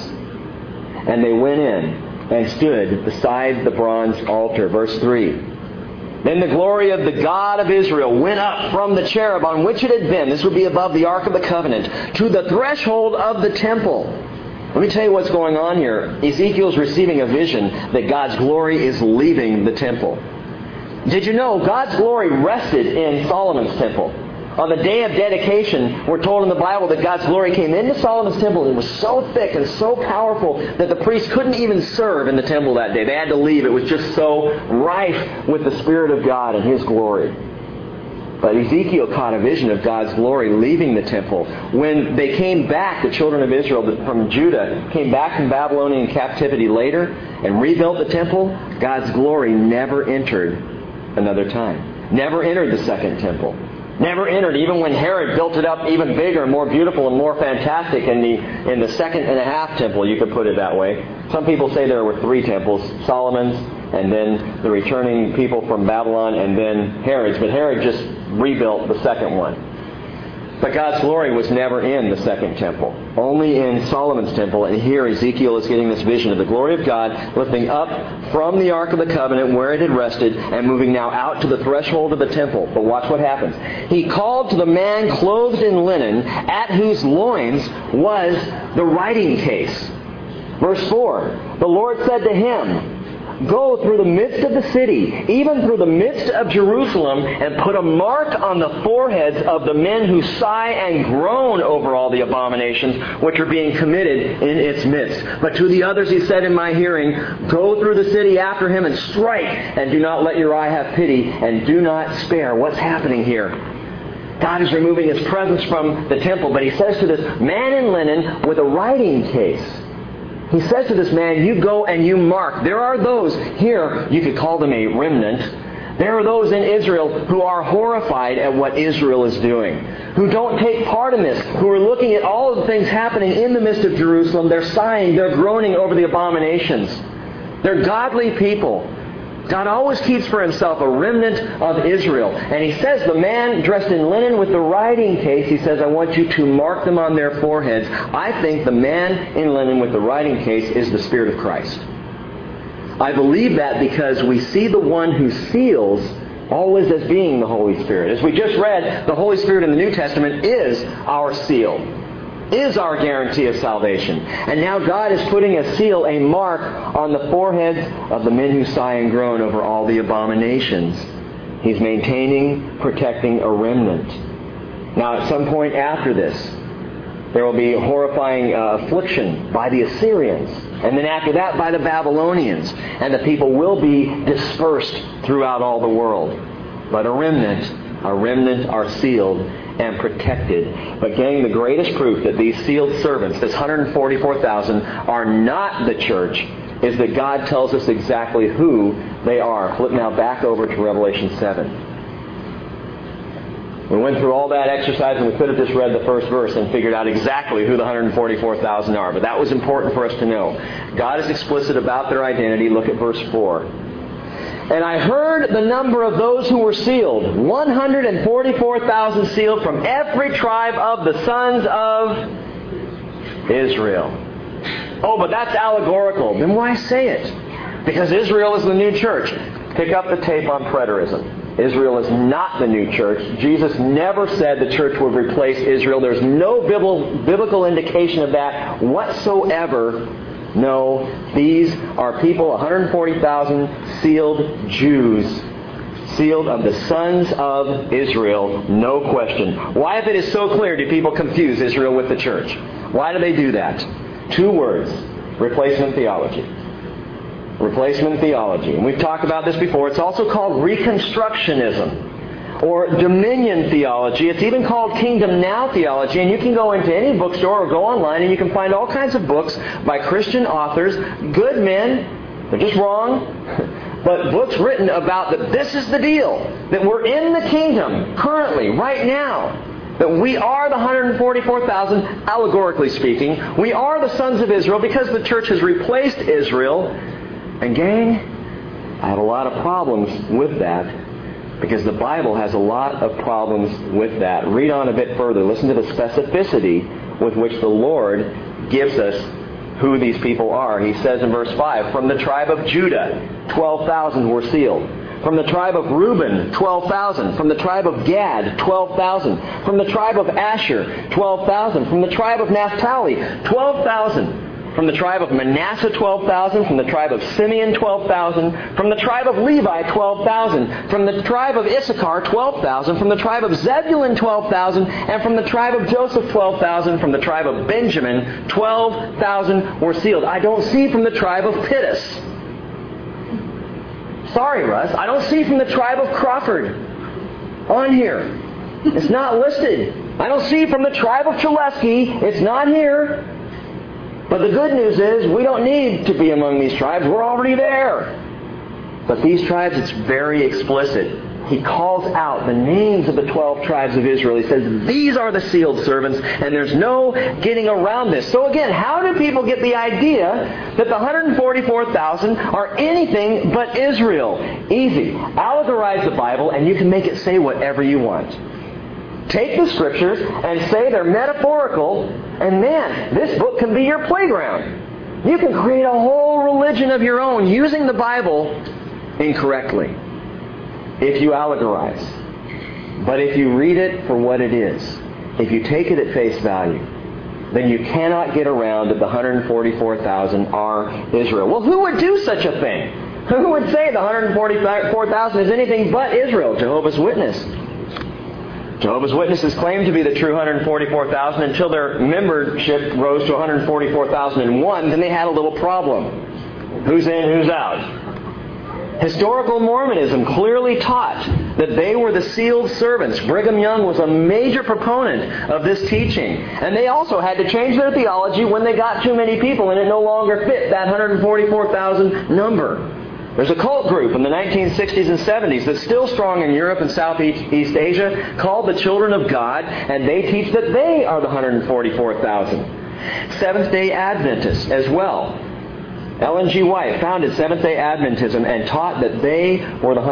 And they went in and stood beside the bronze altar. Verse 3. Then the glory of the God of Israel went up from the cherub on which it had been. This would be above the Ark of the Covenant, to the threshold of the temple. Let me tell you what's going on here. Ezekiel's receiving a vision that God's glory is leaving the temple. Did you know God's glory rested in Solomon's temple? On the day of dedication, we're told in the Bible that God's glory came into Solomon's temple and it was so thick and so powerful that the priests couldn't even serve in the temple that day. They had to leave. It was just so rife with the Spirit of God and His glory. But Ezekiel caught a vision of God's glory leaving the temple. When they came back, the children of Israel from Judah came back from Babylonian captivity later and rebuilt the temple, God's glory never entered another time. Never entered the second temple. Never entered, even when Herod built it up even bigger and more beautiful and more fantastic in the second and a half temple, you could put it that way. Some people say there were 3 temples, Solomon's, and then the returning people from Babylon, and then Herod's. But Herod just rebuilt the second one. But God's glory was never in the second temple, only in Solomon's temple. And here Ezekiel is getting this vision of the glory of God lifting up from the Ark of the Covenant where it had rested and moving now out to the threshold of the temple. But watch what happens. He called to the man clothed in linen, at whose loins was the writing case. Verse 4, the Lord said to him, Go through the midst of the city, even through the midst of Jerusalem, and put a mark on the foreheads of the men who sigh and groan over all the abominations which are being committed in its midst. But to the others he said in my hearing, Go through the city after him and strike, and do not let your eye have pity, and do not spare. What's happening here? God is removing His presence from the temple, but He says to this man in linen with a writing case, He says to this man, you go and you mark. There are those here, you could call them a remnant. There are those in Israel who are horrified at what Israel is doing, who don't take part in this, who are looking at all of the things happening in the midst of Jerusalem. They're sighing, they're groaning over the abominations. They're godly people. God always keeps for Himself a remnant of Israel. And He says, the man dressed in linen with the writing case, He says, I want you to mark them on their foreheads. I think the man in linen with the writing case is the Spirit of Christ. I believe that because we see the one who seals always as being the Holy Spirit. As we just read, the Holy Spirit in the New Testament is our seal, is our guarantee of salvation. And now God is putting a seal, a mark, on the foreheads of the men who sigh and groan over all the abominations. He's maintaining, protecting a remnant. Now at some point after this, there will be horrifying affliction by the Assyrians. And then after that by the Babylonians. And the people will be dispersed throughout all the world. But a remnant are sealed and protected. But gang, the greatest proof that these sealed servants, this 144,000, are not the church is that God tells us exactly who they are. Flip now back over to Revelation 7. We went through all that exercise and we could have just read the first verse and figured out exactly who the 144,000 are. But that was important for us to know. God is explicit about their identity. Look at verse 4. And I heard the number of those who were sealed. 144,000 sealed from every tribe of the sons of Israel. Oh, but that's allegorical. Then why say it? Because Israel is the new church. Pick up the tape on preterism. Israel is not the new church. Jesus never said the church would replace Israel. There's no biblical indication of that whatsoever. No, these are people, 140,000 sealed Jews, sealed of the sons of Israel, no question. Why, if it is so clear, do people confuse Israel with the church? Why do they do that? 2 words: replacement theology. Replacement theology. And we've talked about this before. It's also called Reconstructionism or dominion theology. It's even called Kingdom Now theology. And you can go into any bookstore or go online and you can find all kinds of books by Christian authors, good men, they're just wrong, but books written about that this is the deal, that we're in the kingdom currently, right now. That we are the 144,000, allegorically speaking. We are the sons of Israel because the church has replaced Israel. And gang, I have a lot of problems with that because the Bible has a lot of problems with that. Read on a bit further. Listen to the specificity with which the Lord gives us who these people are. He says in verse 5, from the tribe of Judah, 12,000 were sealed. From the tribe of Reuben, 12,000. From the tribe of Gad, 12,000. From the tribe of Asher, 12,000. From the tribe of Naphtali, 12,000. From the tribe of Manasseh, 12,000. From the tribe of Simeon, 12,000. From the tribe of Levi, 12,000. From the tribe of Issachar, 12,000. From the tribe of Zebulun, 12,000. And from the tribe of Joseph, 12,000. From the tribe of Benjamin, 12,000 were sealed. I don't see from the tribe of Pittis. Sorry, Russ. I don't see from the tribe of Crawford on here. It's not listed. I don't see from the tribe of Chalesky. It's not here. But the good news is we don't need to be among these tribes. We're already there. But these tribes, it's very explicit. He calls out the names of the 12 tribes of Israel. He says, these are the sealed servants, and there's no getting around this. So again, how do people get the idea that the 144,000 are anything but Israel? Easy. Allegorize the Bible, and you can make it say whatever you want. Take the Scriptures and say they're metaphorical, and man, this book can be your playground. You can create a whole religion of your own using the Bible incorrectly if you allegorize. But if you read it for what it is, if you take it at face value, then you cannot get around that the 144,000 are Israel. Well, who would do such a thing? Who would say the 144,000 is anything but Israel? Jehovah's Witness. Jehovah's Witnesses claim to be the true 144,000 until their membership rose to 144,001. Then they had a little problem. Who's in, who's out? Historical Mormonism clearly taught that they were the sealed servants. Brigham Young was a major proponent of this teaching. And they also had to change their theology when they got too many people and it no longer fit that 144,000 number. There's a cult group in the 1960s and 70s that's still strong in Europe and Southeast Asia called the Children of God, and they teach that they are the 144,000. Seventh-day Adventists as well. Ellen G. White founded Seventh-day Adventism and taught that they were the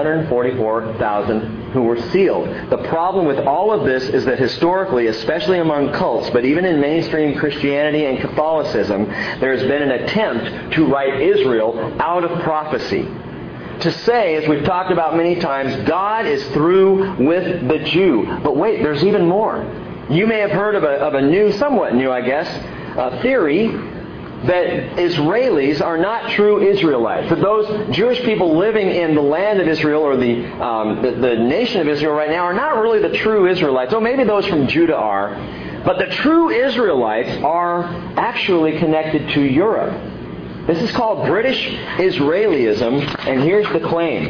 144,000 who were sealed. The problem with all of this is that historically, especially among cults, but even in mainstream Christianity and Catholicism, there has been an attempt to write Israel out of prophecy. To say, as we've talked about many times, God is through with the Jew. But wait, there's even more. You may have heard of a new, somewhat new, I guess, theory that Israelis are not true Israelites. That those Jewish people living in the land of Israel or the nation of Israel right now are not really the true Israelites. Oh, maybe those from Judah are. But the true Israelites are actually connected to Europe. This is called British Israelism, and here's the claim.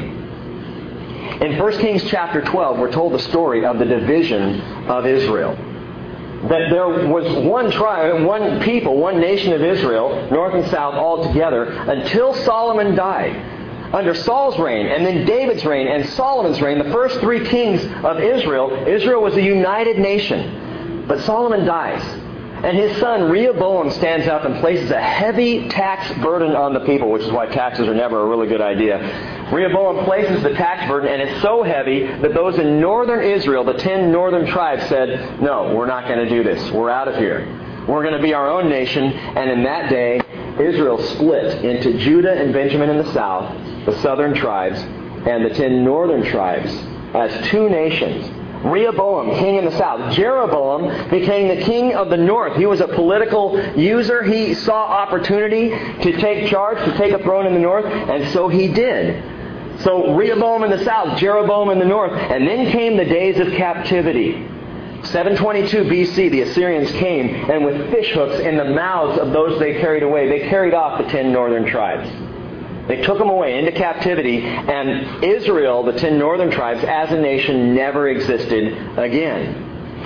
In 1 Kings chapter 12, we're told the story of the division of Israel. that there was one tribe, one people, one nation of Israel, north and south all together, until Solomon died. Under Saul's reign, and then David's reign, and Solomon's reign, the first three kings of Israel, Israel was a united nation. But Solomon dies. And his son Rehoboam stands up and places a heavy tax burden on the people, which is why taxes are never a really good idea. Rehoboam places the tax burden, and it's so heavy that those in northern Israel, the 10 northern tribes, said, no, we're not going to do this. We're out of here. We're going to be our own nation. And in that day, Israel split into Judah and Benjamin in the south, the southern tribes, and the 10 northern tribes as two nations. Rehoboam, king in the south. Jeroboam became the king of the north. He was a political user. He saw opportunity to take charge, to take a throne in the north, and so he did. So Rehoboam in the south, Jeroboam in the north. And then came the days of captivity. 722 BC, the Assyrians came, and with fish hooks in the mouths of those they carried away, they carried off the 10 northern tribes. They took them away into captivity, and Israel, the 10 northern tribes, as a nation, never existed again.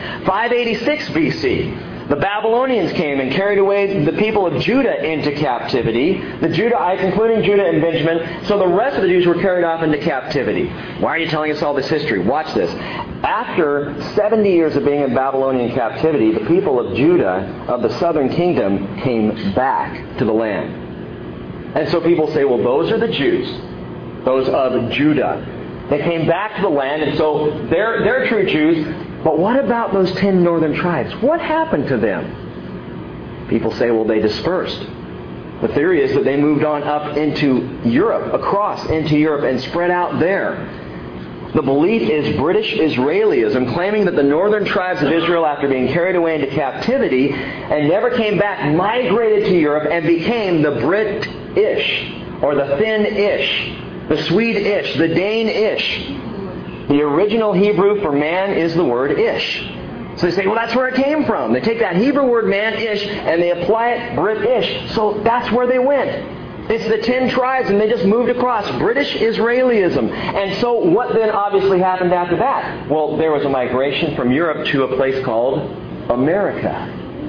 586 BC, the Babylonians came and carried away the people of Judah into captivity. The Judahites, including Judah and Benjamin, so the rest of the Jews were carried off into captivity. Why are you telling us all this history? Watch this. After 70 years of being in Babylonian captivity, the people of Judah, of the southern kingdom, came back to the land. And so people say, well, those are the Jews, those of Judah. They came back to the land, and so they're true Jews. But what about those 10 northern tribes? What happened to them? People say, well, they dispersed. The theory is that they moved on up into Europe, across into Europe, and spread out there. The belief is British Israelism, claiming that the northern tribes of Israel, after being carried away into captivity and never came back, migrated to Europe and became the Brit-ish, or the Finn-ish, the Swede-ish, the Dane-ish. The original Hebrew for man is the word ish. So they say, well, that's where it came from. They take that Hebrew word man-ish and they apply it Brit-ish. So that's where they went. It's the 10 tribes, and they just moved across. British Israelism. And so what then obviously happened after that? Well, there was a migration from Europe to a place called America.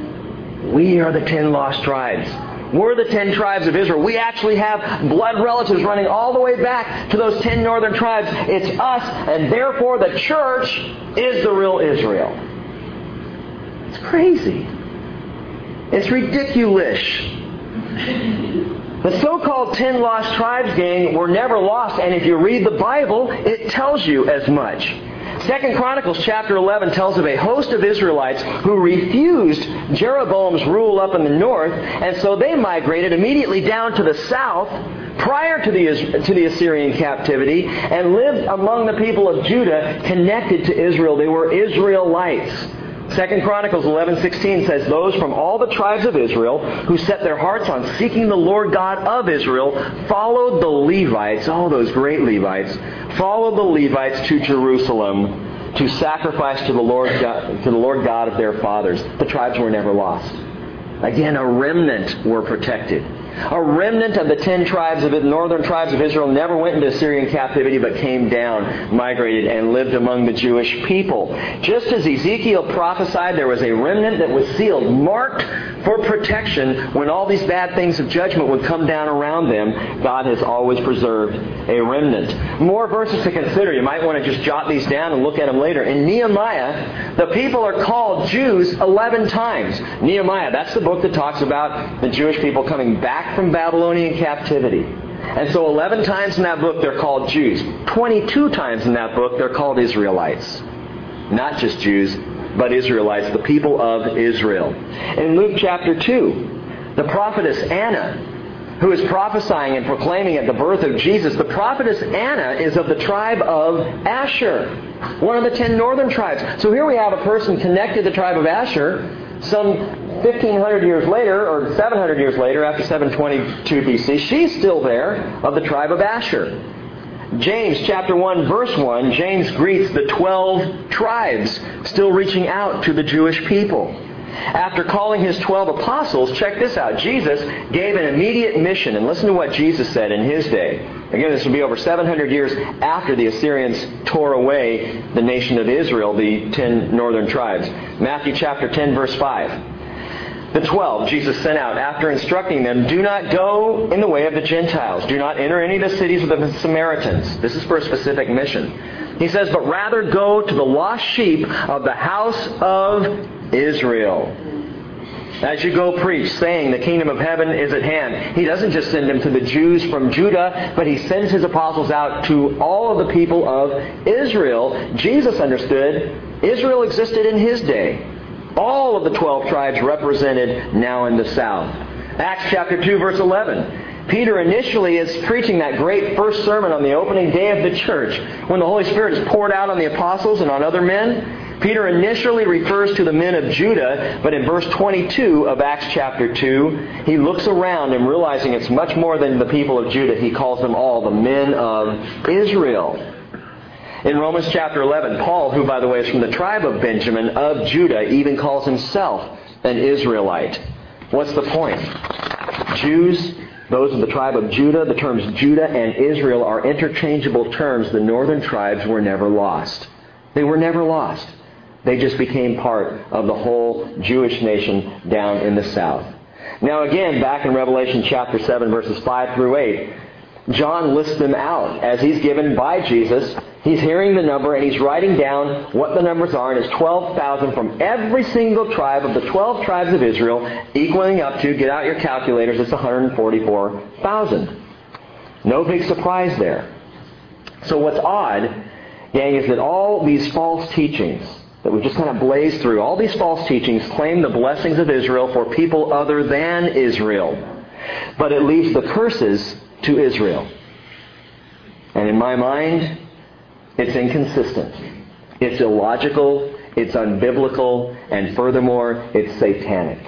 We are the 10 lost tribes. We're the 10 tribes of Israel. We actually have blood relatives running all the way back to those 10 northern tribes. It's us, and therefore the church is the real Israel. It's crazy. It's ridiculous. The so-called 10 lost tribes, gang, were never lost, and if you read the Bible, it tells you as much. 2 Chronicles chapter 11 tells of a host of Israelites who refused Jeroboam's rule up in the north, and so they migrated immediately down to the south prior to the Assyrian captivity and lived among the people of Judah connected to Israel. They were Israelites. 2 Chronicles 11:16 says, those from all the tribes of Israel who set their hearts on seeking the Lord God of Israel followed the Levites, all those great Levites, followed the Levites to Jerusalem to sacrifice to the Lord God of their fathers. The tribes were never lost. Again, a remnant were protected. A remnant of the 10 tribes of the northern tribes of Israel never went into Assyrian captivity but came down, migrated, and lived among the Jewish people. Just as Ezekiel prophesied, there was a remnant that was sealed, marked for protection when all these bad things of judgment would come down around them. God has always preserved a remnant. More verses to consider. You might want to just jot these down and look at them later. In Nehemiah, the people are called Jews 11 times. Nehemiah, that's the book that talks about the Jewish people coming back from Babylonian captivity. And so 11 times in that book they're called Jews. 22 times in that book they're called Israelites. Not just Jews, but Israelites, the people of Israel. In Luke chapter 2, the prophetess Anna, who is prophesying and proclaiming at the birth of Jesus, the prophetess Anna is of the tribe of Asher, one of the 10 northern tribes. So here we have a person connected to the tribe of Asher, some 1,500 years later, or 700 years later, after 722 BC, she's still there, of the tribe of Asher. James chapter 1, verse 1, James greets the 12 tribes, still reaching out to the Jewish people. After calling his 12 apostles, check this out, Jesus gave an immediate mission, and listen to what Jesus said in his day. Again, this would be over 700 years after the Assyrians tore away the nation of Israel, the 10 northern tribes. Matthew chapter 10, verse 5. The 12 Jesus sent out after instructing them, do not go in the way of the Gentiles. Do not enter any of the cities of the Samaritans. This is for a specific mission. He says, but rather go to the lost sheep of the house of Israel. As you go preach, saying the kingdom of heaven is at hand. He doesn't just send them to the Jews from Judah, but He sends His apostles out to all of the people of Israel. Jesus understood Israel existed in His day. All of the 12 tribes represented now in the south. Acts chapter 2, verse 11. Peter initially is preaching that great first sermon on the opening day of the church, when the Holy Spirit is poured out on the apostles and on other men. Peter initially refers to the men of Judah, but in verse 22 of Acts chapter 2, he looks around and realizing it's much more than the people of Judah. He calls them all the men of Israel. In Romans chapter 11, Paul, who by the way is from the tribe of Benjamin of Judah, even calls himself an Israelite. What's the point? Jews, those of the tribe of Judah, the terms Judah and Israel are interchangeable terms. The northern tribes were never lost. They were never lost. They just became part of the whole Jewish nation down in the south. Now again, back in Revelation chapter 7, verses 5 through 8, John lists them out as he's given by Jesus. He's hearing the number and he's writing down what the numbers are, and it's 12,000 from every single tribe of the 12 tribes of Israel, equaling up to, get out your calculators, it's 144,000. No big surprise there. So what's odd, gang, is that all these false teachings that we've just kind of blazed through, all these false teachings claim the blessings of Israel for people other than Israel. But it leaves the curses to Israel. And in my mind, it's inconsistent. It's illogical, it's unbiblical, and furthermore, it's satanic.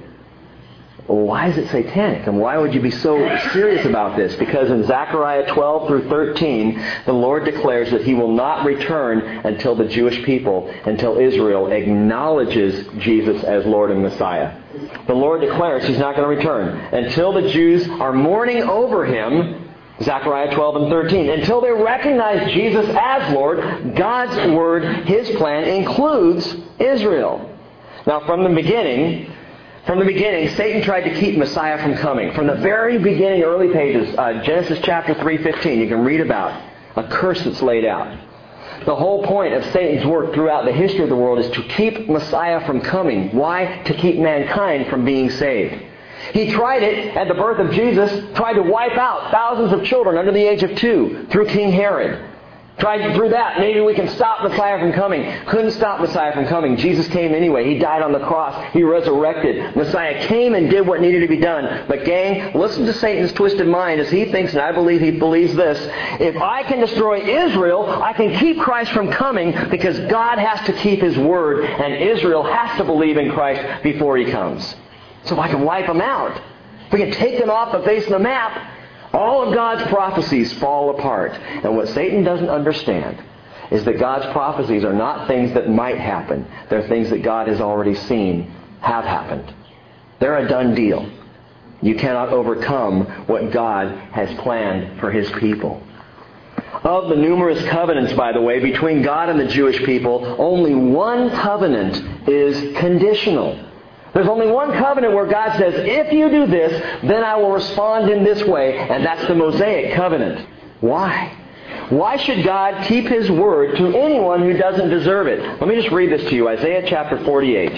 Why is it satanic? And why would you be so serious about this? Because in Zechariah 12 through 13, the Lord declares that He will not return until the Jewish people, until Israel acknowledges Jesus as Lord and Messiah. The Lord declares He's not going to return until the Jews are mourning over Him, Zechariah 12 and 13. Until they recognize Jesus as Lord, God's Word, His plan, includes Israel. Now from the beginning, Satan tried to keep Messiah from coming. From the very beginning, early pages, Genesis chapter 3:15, you can read about a curse that's laid out. The whole point of Satan's work throughout the history of the world is to keep Messiah from coming. Why? To keep mankind from being saved. He tried it at the birth of Jesus, tried to wipe out thousands of children under the age of 2 through King Herod. Tried through that, maybe we can stop Messiah from coming. Couldn't stop Messiah from coming. Jesus came anyway. He died on the cross. He resurrected. Messiah came and did what needed to be done. But gang, listen to Satan's twisted mind as he thinks, and I believe he believes this, if I can destroy Israel, I can keep Christ from coming because God has to keep His word and Israel has to believe in Christ before He comes. So if I can wipe them out, if we can take them off the face of the map, all of God's prophecies fall apart. And what Satan doesn't understand is that God's prophecies are not things that might happen. They're things that God has already seen have happened. They're a done deal. You cannot overcome what God has planned for His people. Of the numerous covenants, by the way, between God and the Jewish people, only one covenant is conditional. There's only one covenant where God says, if you do this, then I will respond in this way, and that's the Mosaic covenant. Why? Why should God keep His word to anyone who doesn't deserve it? Let me just read this to you. Isaiah chapter 48.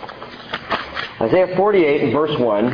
Isaiah 48 and verse 1.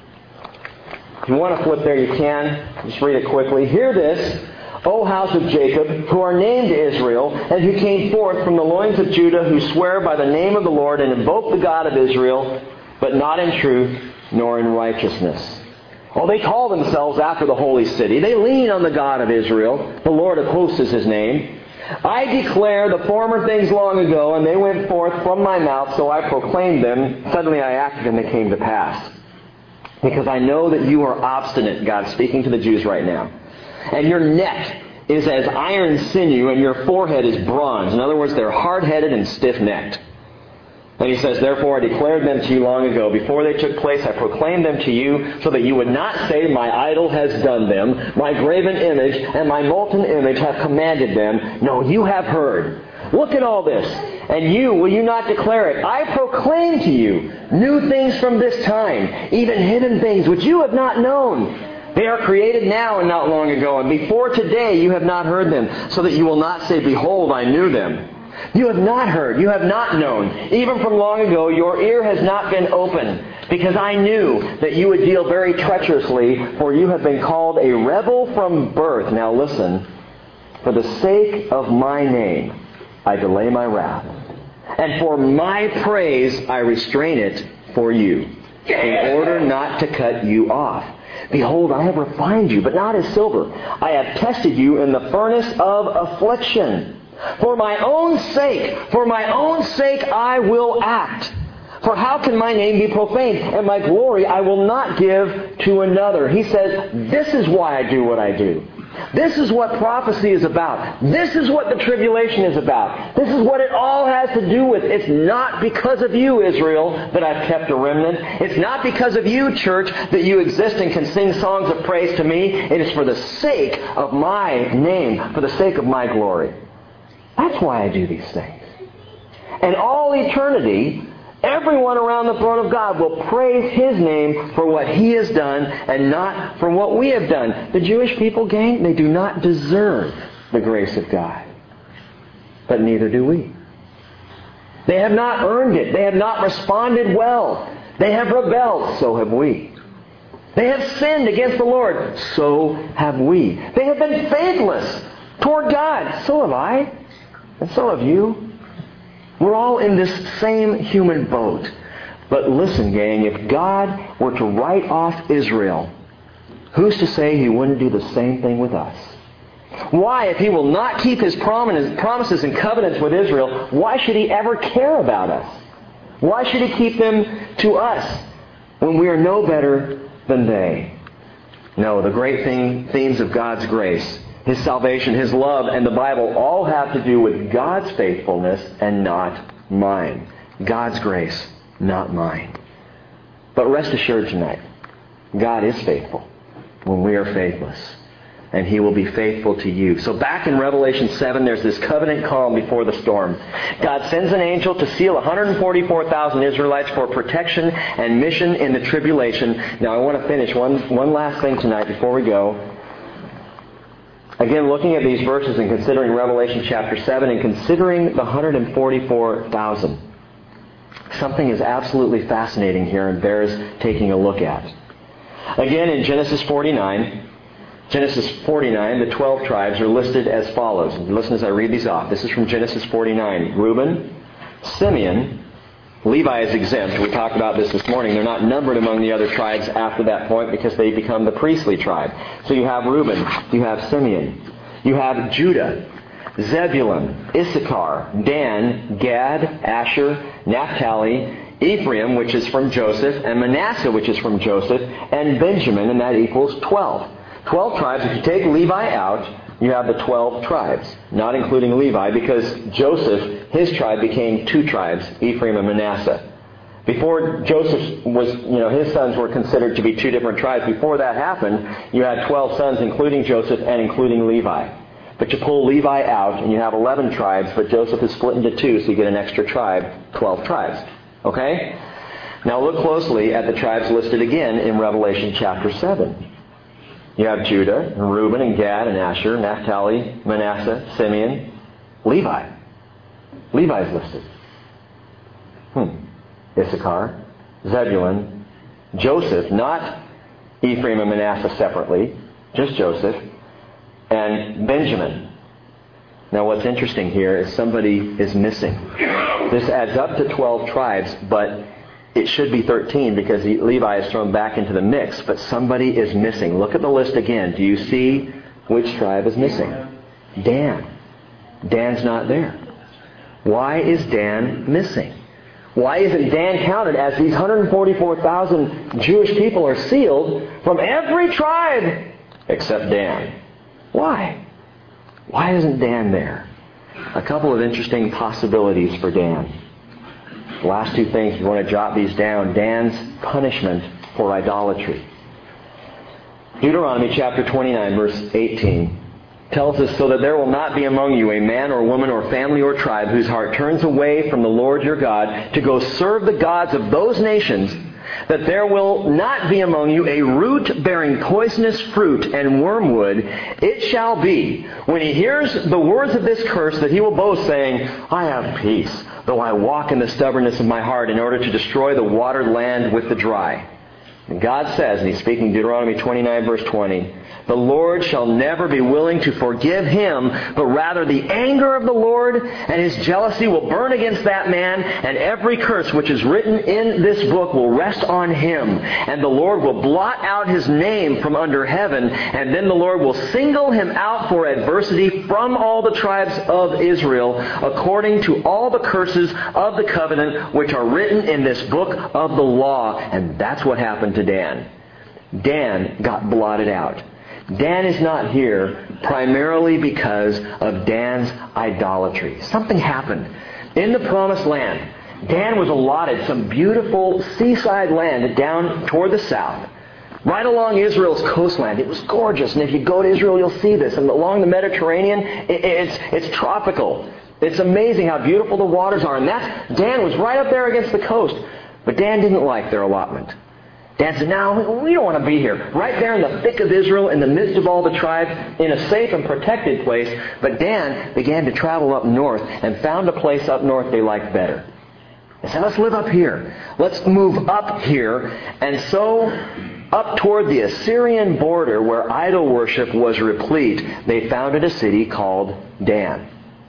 If you want to flip there, you can. Just read it quickly. Hear this, O house of Jacob, who are named Israel, and who came forth from the loins of Judah, who swear by the name of the Lord and invoke the God of Israel, but not in truth nor in righteousness. Oh, they call themselves after the holy city. They lean on the God of Israel. The Lord of hosts is His name. I declare the former things long ago, and they went forth from my mouth, so I proclaimed them. Suddenly I acted, and they came to pass. Because I know that you are obstinate, God speaking to the Jews right now. And your neck is as iron sinew, and your forehead is bronze. In other words, they're hard-headed and stiff-necked. And he says, therefore I declared them to you long ago. Before they took place, I proclaimed them to you so that you would not say, my idol has done them, my graven image and my molten image have commanded them. No, you have heard. Look at all this. And you, will you not declare it? I proclaim to you new things from this time, even hidden things which you have not known. They are created now and not long ago, and before today you have not heard them, so that you will not say, behold, I knew them. You have not heard, you have not known. Even from long ago, your ear has not been open, because I knew that you would deal very treacherously, for you have been called a rebel from birth. Now listen, for the sake of my name, I delay my wrath, and for my praise I restrain it for you, in order not to cut you off. Behold, I have refined you, but not as silver. I have tested you in the furnace of affliction. For my own sake I will act. For how can my name be profaned? And my glory I will not give to another. He says, this is why I do what I do. This is what prophecy is about. This is what the tribulation is about. This is what it all has to do with. It's not because of you, Israel, that I've kept a remnant. It's not because of you, church, that you exist and can sing songs of praise to me. It is for the sake of my name, for the sake of my glory. That's why I do these things. And all eternity, everyone around the throne of God will praise His name for what He has done and not for what we have done. The Jewish people, gang, they do not deserve the grace of God. But neither do we. They have not earned it. They have not responded well. They have rebelled. So have we. They have sinned against the Lord. So have we. They have been faithless toward God. So have I. And so have you. We're all in this same human boat. But listen, gang, if God were to write off Israel, who's to say He wouldn't do the same thing with us? Why, if He will not keep His promises and covenants with Israel, why should He ever care about us? Why should He keep them to us when we are no better than they? No, the great themes of God's grace, His salvation, His love, and the Bible all have to do with God's faithfulness and not mine. God's grace, not mine. But rest assured tonight, God is faithful when we are faithless. And He will be faithful to you. So back in Revelation 7, there's this covenant calm before the storm. God sends an angel to seal 144,000 Israelites for protection and mission in the tribulation. Now I want to finish one last thing tonight before we go. Again, looking at these verses and considering Revelation chapter 7 and considering the 144,000, something is absolutely fascinating here and bears taking a look at. Again, in Genesis 49, the 12 tribes are listed as follows. Listen as I read these off. This is from Genesis 49. Reuben, Simeon, Levi is exempt. We talked about this morning. They're not numbered among the other tribes after that point because they become the priestly tribe. So you have Reuben, you have Simeon, you have Judah, Zebulun, Issachar, Dan, Gad, Asher, Naphtali, Ephraim, which is from Joseph, and Manasseh, which is from Joseph, and Benjamin, and that equals 12. 12 tribes. If you take Levi out, you have the 12 tribes, not including Levi, because Joseph, his tribe, became 2 tribes, Ephraim and Manasseh. Before Joseph was, his sons were considered to be 2 different tribes. Before that happened, you had 12 sons, including Joseph and including Levi. But you pull Levi out, and you have 11 tribes, but Joseph is split into 2, so you get an extra tribe, 12 tribes. Okay? Now look closely at the tribes listed again in Revelation chapter 7. You have Judah, and Reuben, and Gad, and Asher, Naphtali, Manasseh, Simeon, Levi. Levi's listed. Issachar, Zebulun, Joseph, not Ephraim and Manasseh separately, just Joseph, and Benjamin. Now what's interesting here is somebody is missing. This adds up to 12 tribes, but it should be 13 because Levi is thrown back into the mix, but somebody is missing. Look at the list again. Do you see which tribe is missing? Dan. Dan's not there. Why is Dan missing? Why isn't Dan counted as these 144,000 Jewish people are sealed from every tribe except Dan? Why? Why isn't Dan there? A couple of interesting possibilities for Dan. Last two things, you want to jot these down. Dan's punishment for idolatry. Deuteronomy chapter 29, verse 18 tells us, so that there will not be among you a man or woman or family or tribe whose heart turns away from the Lord your God to go serve the gods of those nations, that there will not be among you a root bearing poisonous fruit and wormwood. It shall be, when he hears the words of this curse, that he will boast, saying, I have peace, though I walk in the stubbornness of my heart, in order to destroy the watered land with the dry. And God says, and He's speaking Deuteronomy 29, verse 20, the Lord shall never be willing to forgive him, but rather the anger of the Lord and His jealousy will burn against that man, and every curse which is written in this book will rest on him. And the Lord will blot out his name from under heaven, and then the Lord will single him out for adversity from all the tribes of Israel, according to all the curses of the covenant which are written in this book of the law. And that's what happened to Dan. Dan got blotted out. Dan is not here primarily because of Dan's idolatry. Something happened. In the Promised Land, Dan was allotted some beautiful seaside land down toward the south, right along Israel's coastline. It was gorgeous, and if you go to Israel, you'll see this. And along the Mediterranean, it's tropical. It's amazing how beautiful the waters are. And Dan was right up there against the coast. But Dan didn't like their allotment. Dan said, no, we don't want to be here. Right there in the thick of Israel, in the midst of all the tribes, in a safe and protected place. But Dan began to travel up north and found a place up north they liked better. They said, let's live up here. Let's move up here. And so, up toward the Assyrian border where idol worship was replete, they founded a city called Dan.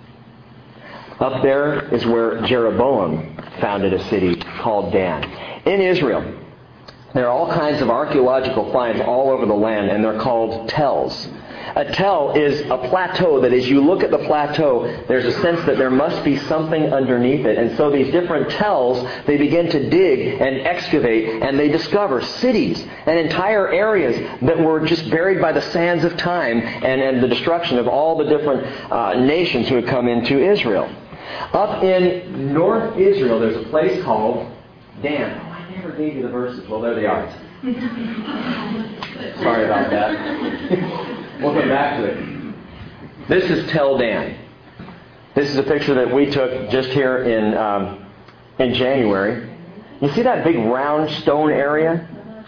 Up there is where Jeroboam founded a city called Dan. In Israel, there are all kinds of archaeological finds all over the land, and they're called tells. A tell is a plateau that as you look at the plateau, there's a sense that there must be something underneath it. And so these different tells, they begin to dig and excavate, and they discover cities and entire areas that were just buried by the sands of time and the destruction of all the different nations who had come into Israel. Up in North Israel, there's a place called Dan. I never gave you the verses. Well, there they are. Sorry about that. We'll come back to it. This is Tel Dan. This is a picture that we took just here in January. You see that big round stone area?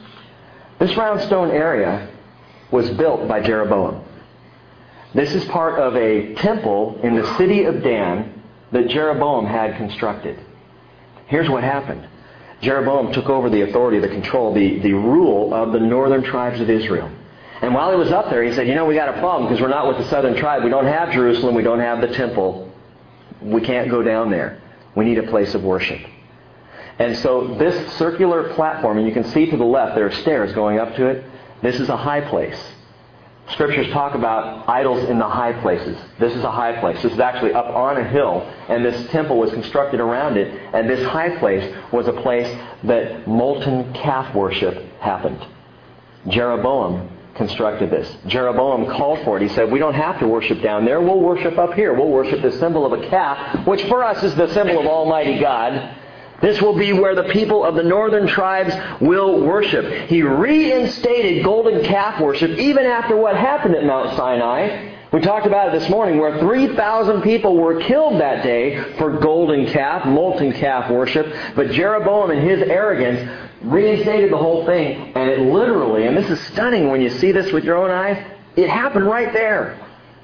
This round stone area was built by Jeroboam. This is part of a temple in the city of Dan that Jeroboam had constructed. Here's what happened. Jeroboam took over the authority, the control, the rule of the northern tribes of Israel. And while he was up there, he said, we got a problem because we're not with the southern tribe. We don't have Jerusalem. We don't have the temple. We can't go down there. We need a place of worship. And so this circular platform, and you can see to the left, there are stairs going up to it. This is a high place. Scriptures talk about idols in the high places. This is a high place. This is actually up on a hill, and this temple was constructed around it. And this high place was a place that molten calf worship happened. Jeroboam constructed this. Jeroboam called for it. He said, we don't have to worship down there. We'll worship up here. We'll worship the symbol of a calf, which for us is the symbol of Almighty God. This will be where the people of the northern tribes will worship. He reinstated golden calf worship even after what happened at Mount Sinai. We talked about it this morning, where 3,000 people were killed that day for golden calf, molten calf worship. But Jeroboam, in his arrogance, reinstated the whole thing. And it literally, and this is stunning when you see this with your own eyes, it happened right there.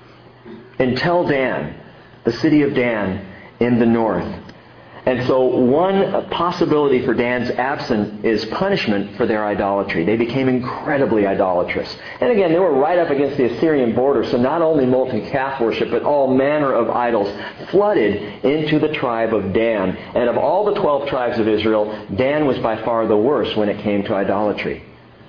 In Tel Dan, the city of Dan in the north. And so one possibility for Dan's absence is punishment for their idolatry. They became incredibly idolatrous. And again, they were right up against the Assyrian border, so not only molten calf worship, but all manner of idols flooded into the tribe of Dan. And of all the 12 tribes of Israel, Dan was by far the worst when it came to idolatry.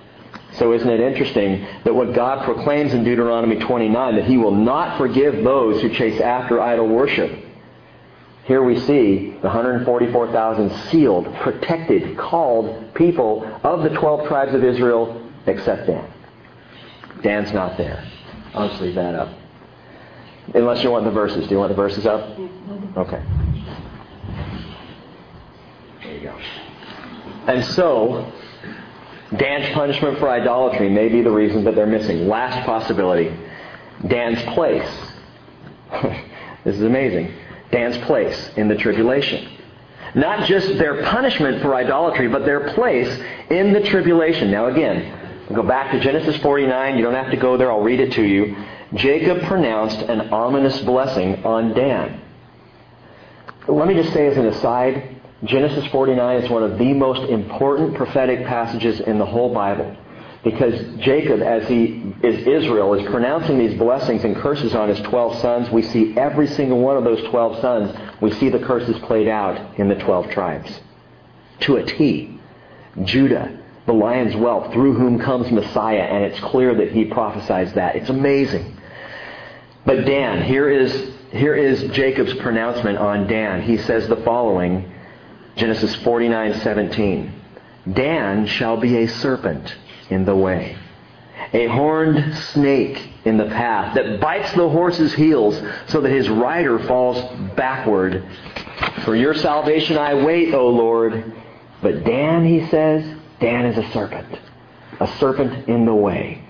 So isn't it interesting that what God proclaims in Deuteronomy 29, that He will not forgive those who chase after idol worship. Here we see the 144,000 sealed, protected, called people of the 12 tribes of Israel except Dan. Dan's not there. I'll just leave that up. Unless you want the verses. Do you want the verses up? Okay. And so, Dan's punishment for idolatry may be the reason that they're missing. Last possibility, Dan's place. This is amazing. Dan's place in the tribulation. Not just their punishment for idolatry, but their place in the tribulation. Now again, we'll go back to Genesis 49. You don't have to go there. I'll read it to you. Jacob pronounced an ominous blessing on Dan. Let me just say as an aside, Genesis 49 is one of the most important prophetic passages in the whole Bible. Because Jacob, as he is Israel, is pronouncing these blessings and curses on his 12 sons. We see every single one of those 12 sons, we see the curses played out in the 12 tribes. To a T. Judah, the lion's whelp, through whom comes Messiah, and it's clear that he prophesies that. It's amazing. But Dan, here is Jacob's pronouncement on Dan. He says the following, Genesis 49:17. Dan shall be a serpent in the way, a horned snake in the path that bites the horse's heels so that his rider falls backward. For your salvation I wait, O Lord. But Dan, he says, Dan is a serpent in the way.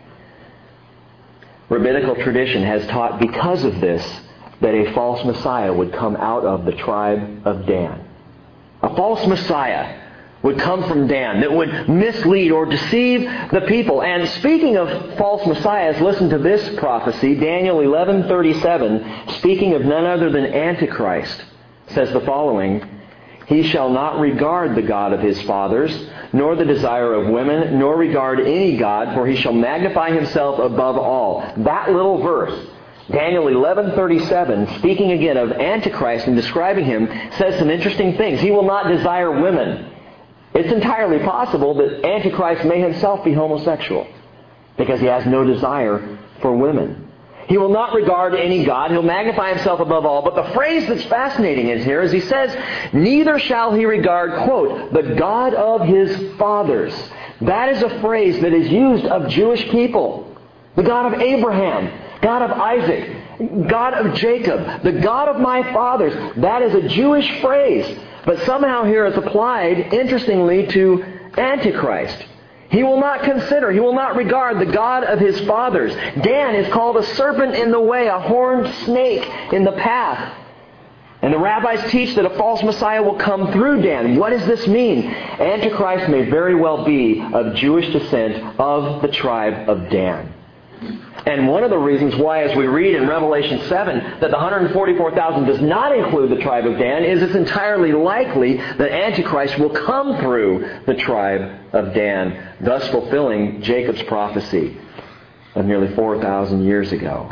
Rabbinical tradition has taught because of this that a false Messiah would come out of the tribe of Dan. A false Messiah would come from Dan that would mislead or deceive the people. And speaking of false messiahs, listen to this prophecy. Daniel 11:37, speaking of none other than Antichrist, says the following, He shall not regard the God of his fathers, nor the desire of women, nor regard any God, for he shall magnify himself above all. That little verse, Daniel 11:37, speaking again of Antichrist and describing him, says some interesting things. He will not desire women. It's entirely possible that Antichrist may himself be homosexual because he has no desire for women. He will not regard any God. He'll magnify himself above all. But the phrase that's fascinating in here is he says, neither shall he regard, quote, the God of his fathers. That is a phrase that is used of Jewish people. The God of Abraham, God of Isaac, God of Jacob, the God of my fathers. That is a Jewish phrase. But somehow here it's applied, interestingly, to Antichrist. He will not consider, he will not regard the God of his fathers. Dan is called a serpent in the way, a horned snake in the path. And the rabbis teach that a false Messiah will come through Dan. What does this mean? Antichrist may very well be of Jewish descent of the tribe of Dan. And one of the reasons why, as we read in Revelation 7, that the 144,000 does not include the tribe of Dan is it's entirely likely that Antichrist will come through the tribe of Dan, thus fulfilling Jacob's prophecy of nearly 4,000 years ago.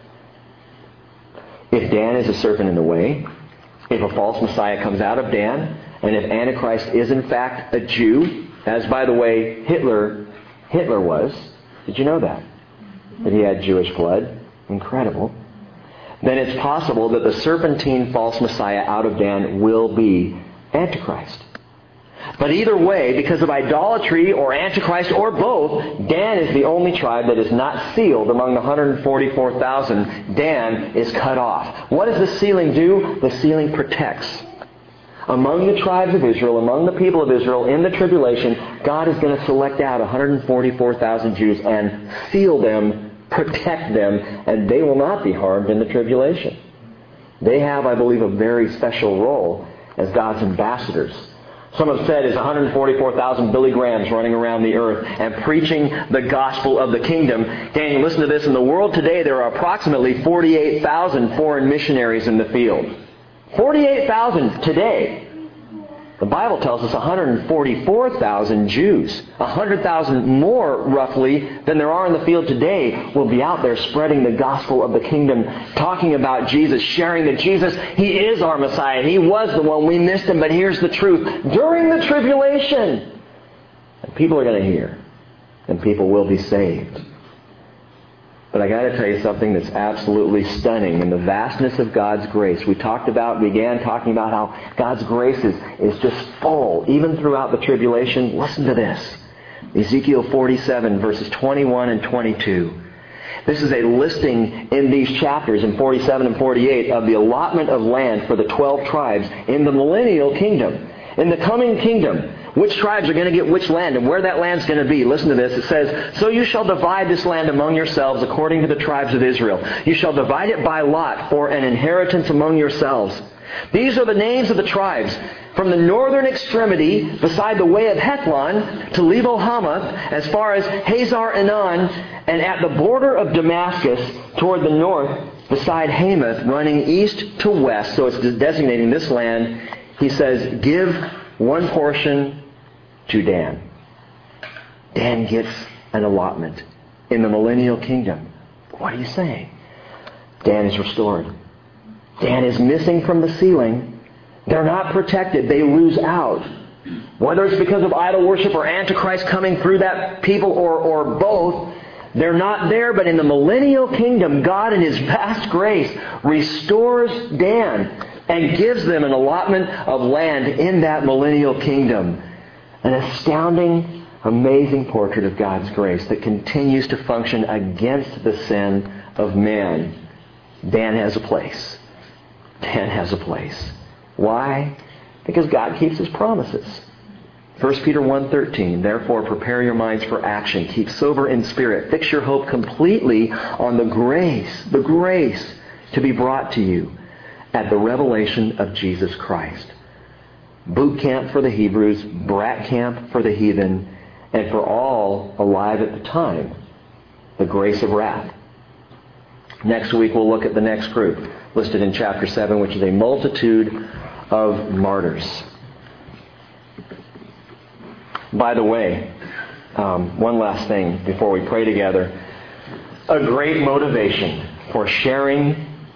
If Dan is a serpent in the way, if a false Messiah comes out of Dan, and if Antichrist is in fact a Jew, as by the way Hitler was, did you know that? That he had Jewish blood. Incredible. Then it's possible that the serpentine false Messiah out of Dan will be Antichrist. But either way, because of idolatry or Antichrist or both, Dan is the only tribe that is not sealed among the 144,000. Dan is cut off. What does the sealing do? The sealing protects. Among the tribes of Israel, among the people of Israel, in the tribulation, God is going to select out 144,000 Jews and seal them, protect them, and they will not be harmed in the tribulation. They have, I believe, a very special role as God's ambassadors. Some have said is 144,000 Billy Grahams running around the earth and preaching the gospel of the kingdom. Daniel, listen to this. In the world today, there are approximately 48,000 foreign missionaries in the field. 48,000 today. The Bible tells us 144,000 Jews, 100,000 more roughly than there are in the field today, will be out there spreading the gospel of the kingdom, talking about Jesus, sharing that Jesus, He is our Messiah. He was the one. We missed Him, but here's the truth. During the tribulation, and people are going to hear, and people will be saved. But I got to tell you something that's absolutely stunning in the vastness of God's grace. We began talking about how God's grace is just full, even throughout the tribulation. Listen to this. Ezekiel 47, verses 21 and 22. This is a listing in these chapters, in 47 and 48, of the allotment of land for the 12 tribes in the millennial kingdom. In the coming kingdom, which tribes are going to get which land and where that land's going to be. Listen to this. It says, "So you shall divide this land among yourselves according to the tribes of Israel. You shall divide it by lot for an inheritance among yourselves. These are the names of the tribes. From the northern extremity, beside the way of Hethlon, to Lebo-Hamath, as far as Hazar Enan, and at the border of Damascus, toward the north, beside Hamath, running east to west." So it's designating this land. He says, "Give one portion to Dan." Dan gets an allotment in the millennial kingdom. What are you saying? Dan is restored. Dan is missing from the ceiling. They're not protected. They lose out. Whether it's because of idol worship or Antichrist coming through that people or both, they're not there. But in the millennial kingdom, God in His vast grace restores Dan and gives them an allotment of land in that millennial kingdom. An astounding, amazing portrait of God's grace that continues to function against the sin of man. Dan has a place. Dan has a place. Why? Because God keeps His promises. 1 Peter 1:13, "Therefore prepare your minds for action. Keep sober in spirit. Fix your hope completely on the grace to be brought to you at the revelation of Jesus Christ." Boot camp for the Hebrews, brat camp for the heathen, and for all alive at the time, the grace of wrath. Next week we'll look at the next group listed in chapter 7, which is a multitude of martyrs. By the way, one last thing before we pray together. A great motivation for sharing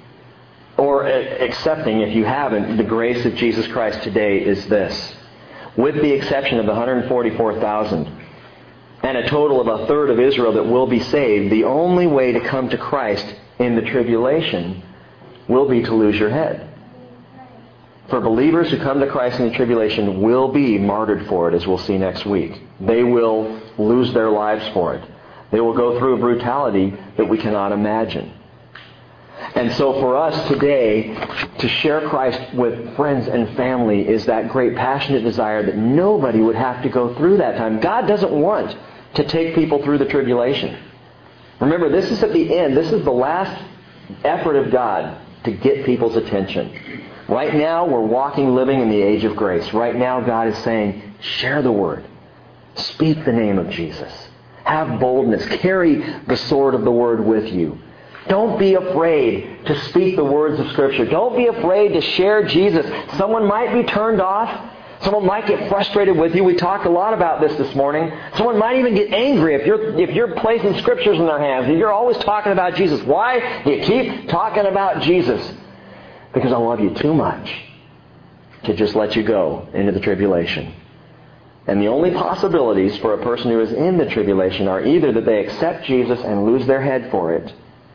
or accepting, if you haven't, the grace of Jesus Christ today is this. With the exception of the 144,000 and a total of a third of Israel that will be saved, the only way to come to Christ in the tribulation will be to lose your head. For believers who come to Christ in the tribulation will be martyred for it, as we'll see next week. They will lose their lives for it. They will go through a brutality that we cannot imagine. And so for us today, to share Christ with friends and family is that great passionate desire that nobody would have to go through that time. God doesn't want to take people through the tribulation. Remember, this is at the end. This is the last effort of God to get people's attention. Right now, we're walking, living in the age of grace. Right now, God is saying, share the Word. Speak the name of Jesus. Have boldness. Carry the sword of the Word with you. Don't be afraid to speak the words of Scripture. Don't be afraid to share Jesus. Someone might be turned off. Someone might get frustrated with you. We talked a lot about this morning. Someone might even get angry if you're placing Scriptures in their hands. If you're always talking about Jesus. Why do you keep talking about Jesus? Because I love you too much to just let you go into the tribulation. And the only possibilities for a person who is in the tribulation are either that they accept Jesus and lose their head for it,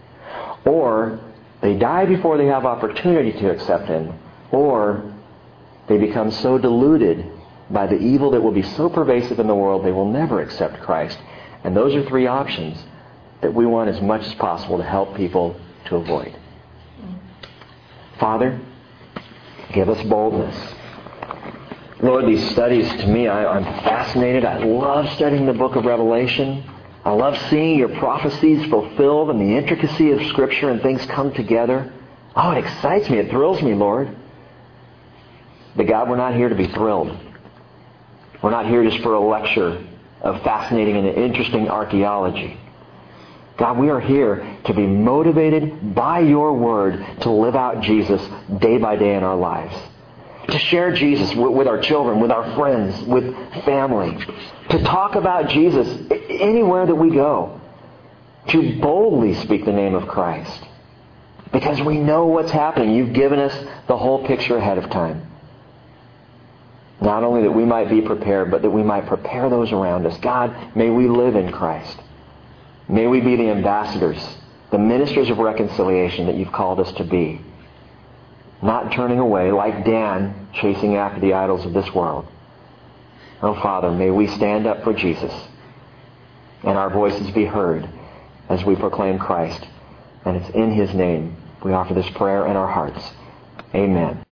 or they die before they have opportunity to accept Him, or they become so deluded by the evil that will be so pervasive in the world they will never accept Christ. And those are three options that we want as much as possible to help people to avoid. Father, give us boldness. Lord, these studies to me, I'm fascinated. I love studying the book of Revelation. I love seeing your prophecies fulfilled and the intricacy of Scripture and things come together. Oh, it excites me. It thrills me, Lord. But God, we're not here to be thrilled. We're not here just for a lecture of fascinating and interesting archaeology. God, we are here to be motivated by your Word to live out Jesus day by day in our lives. To share Jesus with our children, with our friends, with family. To talk about Jesus anywhere that we go. To boldly speak the name of Christ. Because we know what's happening. You've given us the whole picture ahead of time. Not only that we might be prepared, but that we might prepare those around us. God, may we live in Christ. May we be the ambassadors, the ministers of reconciliation that you've called us to be. Not turning away like Dan, chasing after the idols of this world. Oh, Father, may we stand up for Jesus and our voices be heard as we proclaim Christ. And it's in His name we offer this prayer in our hearts. Amen.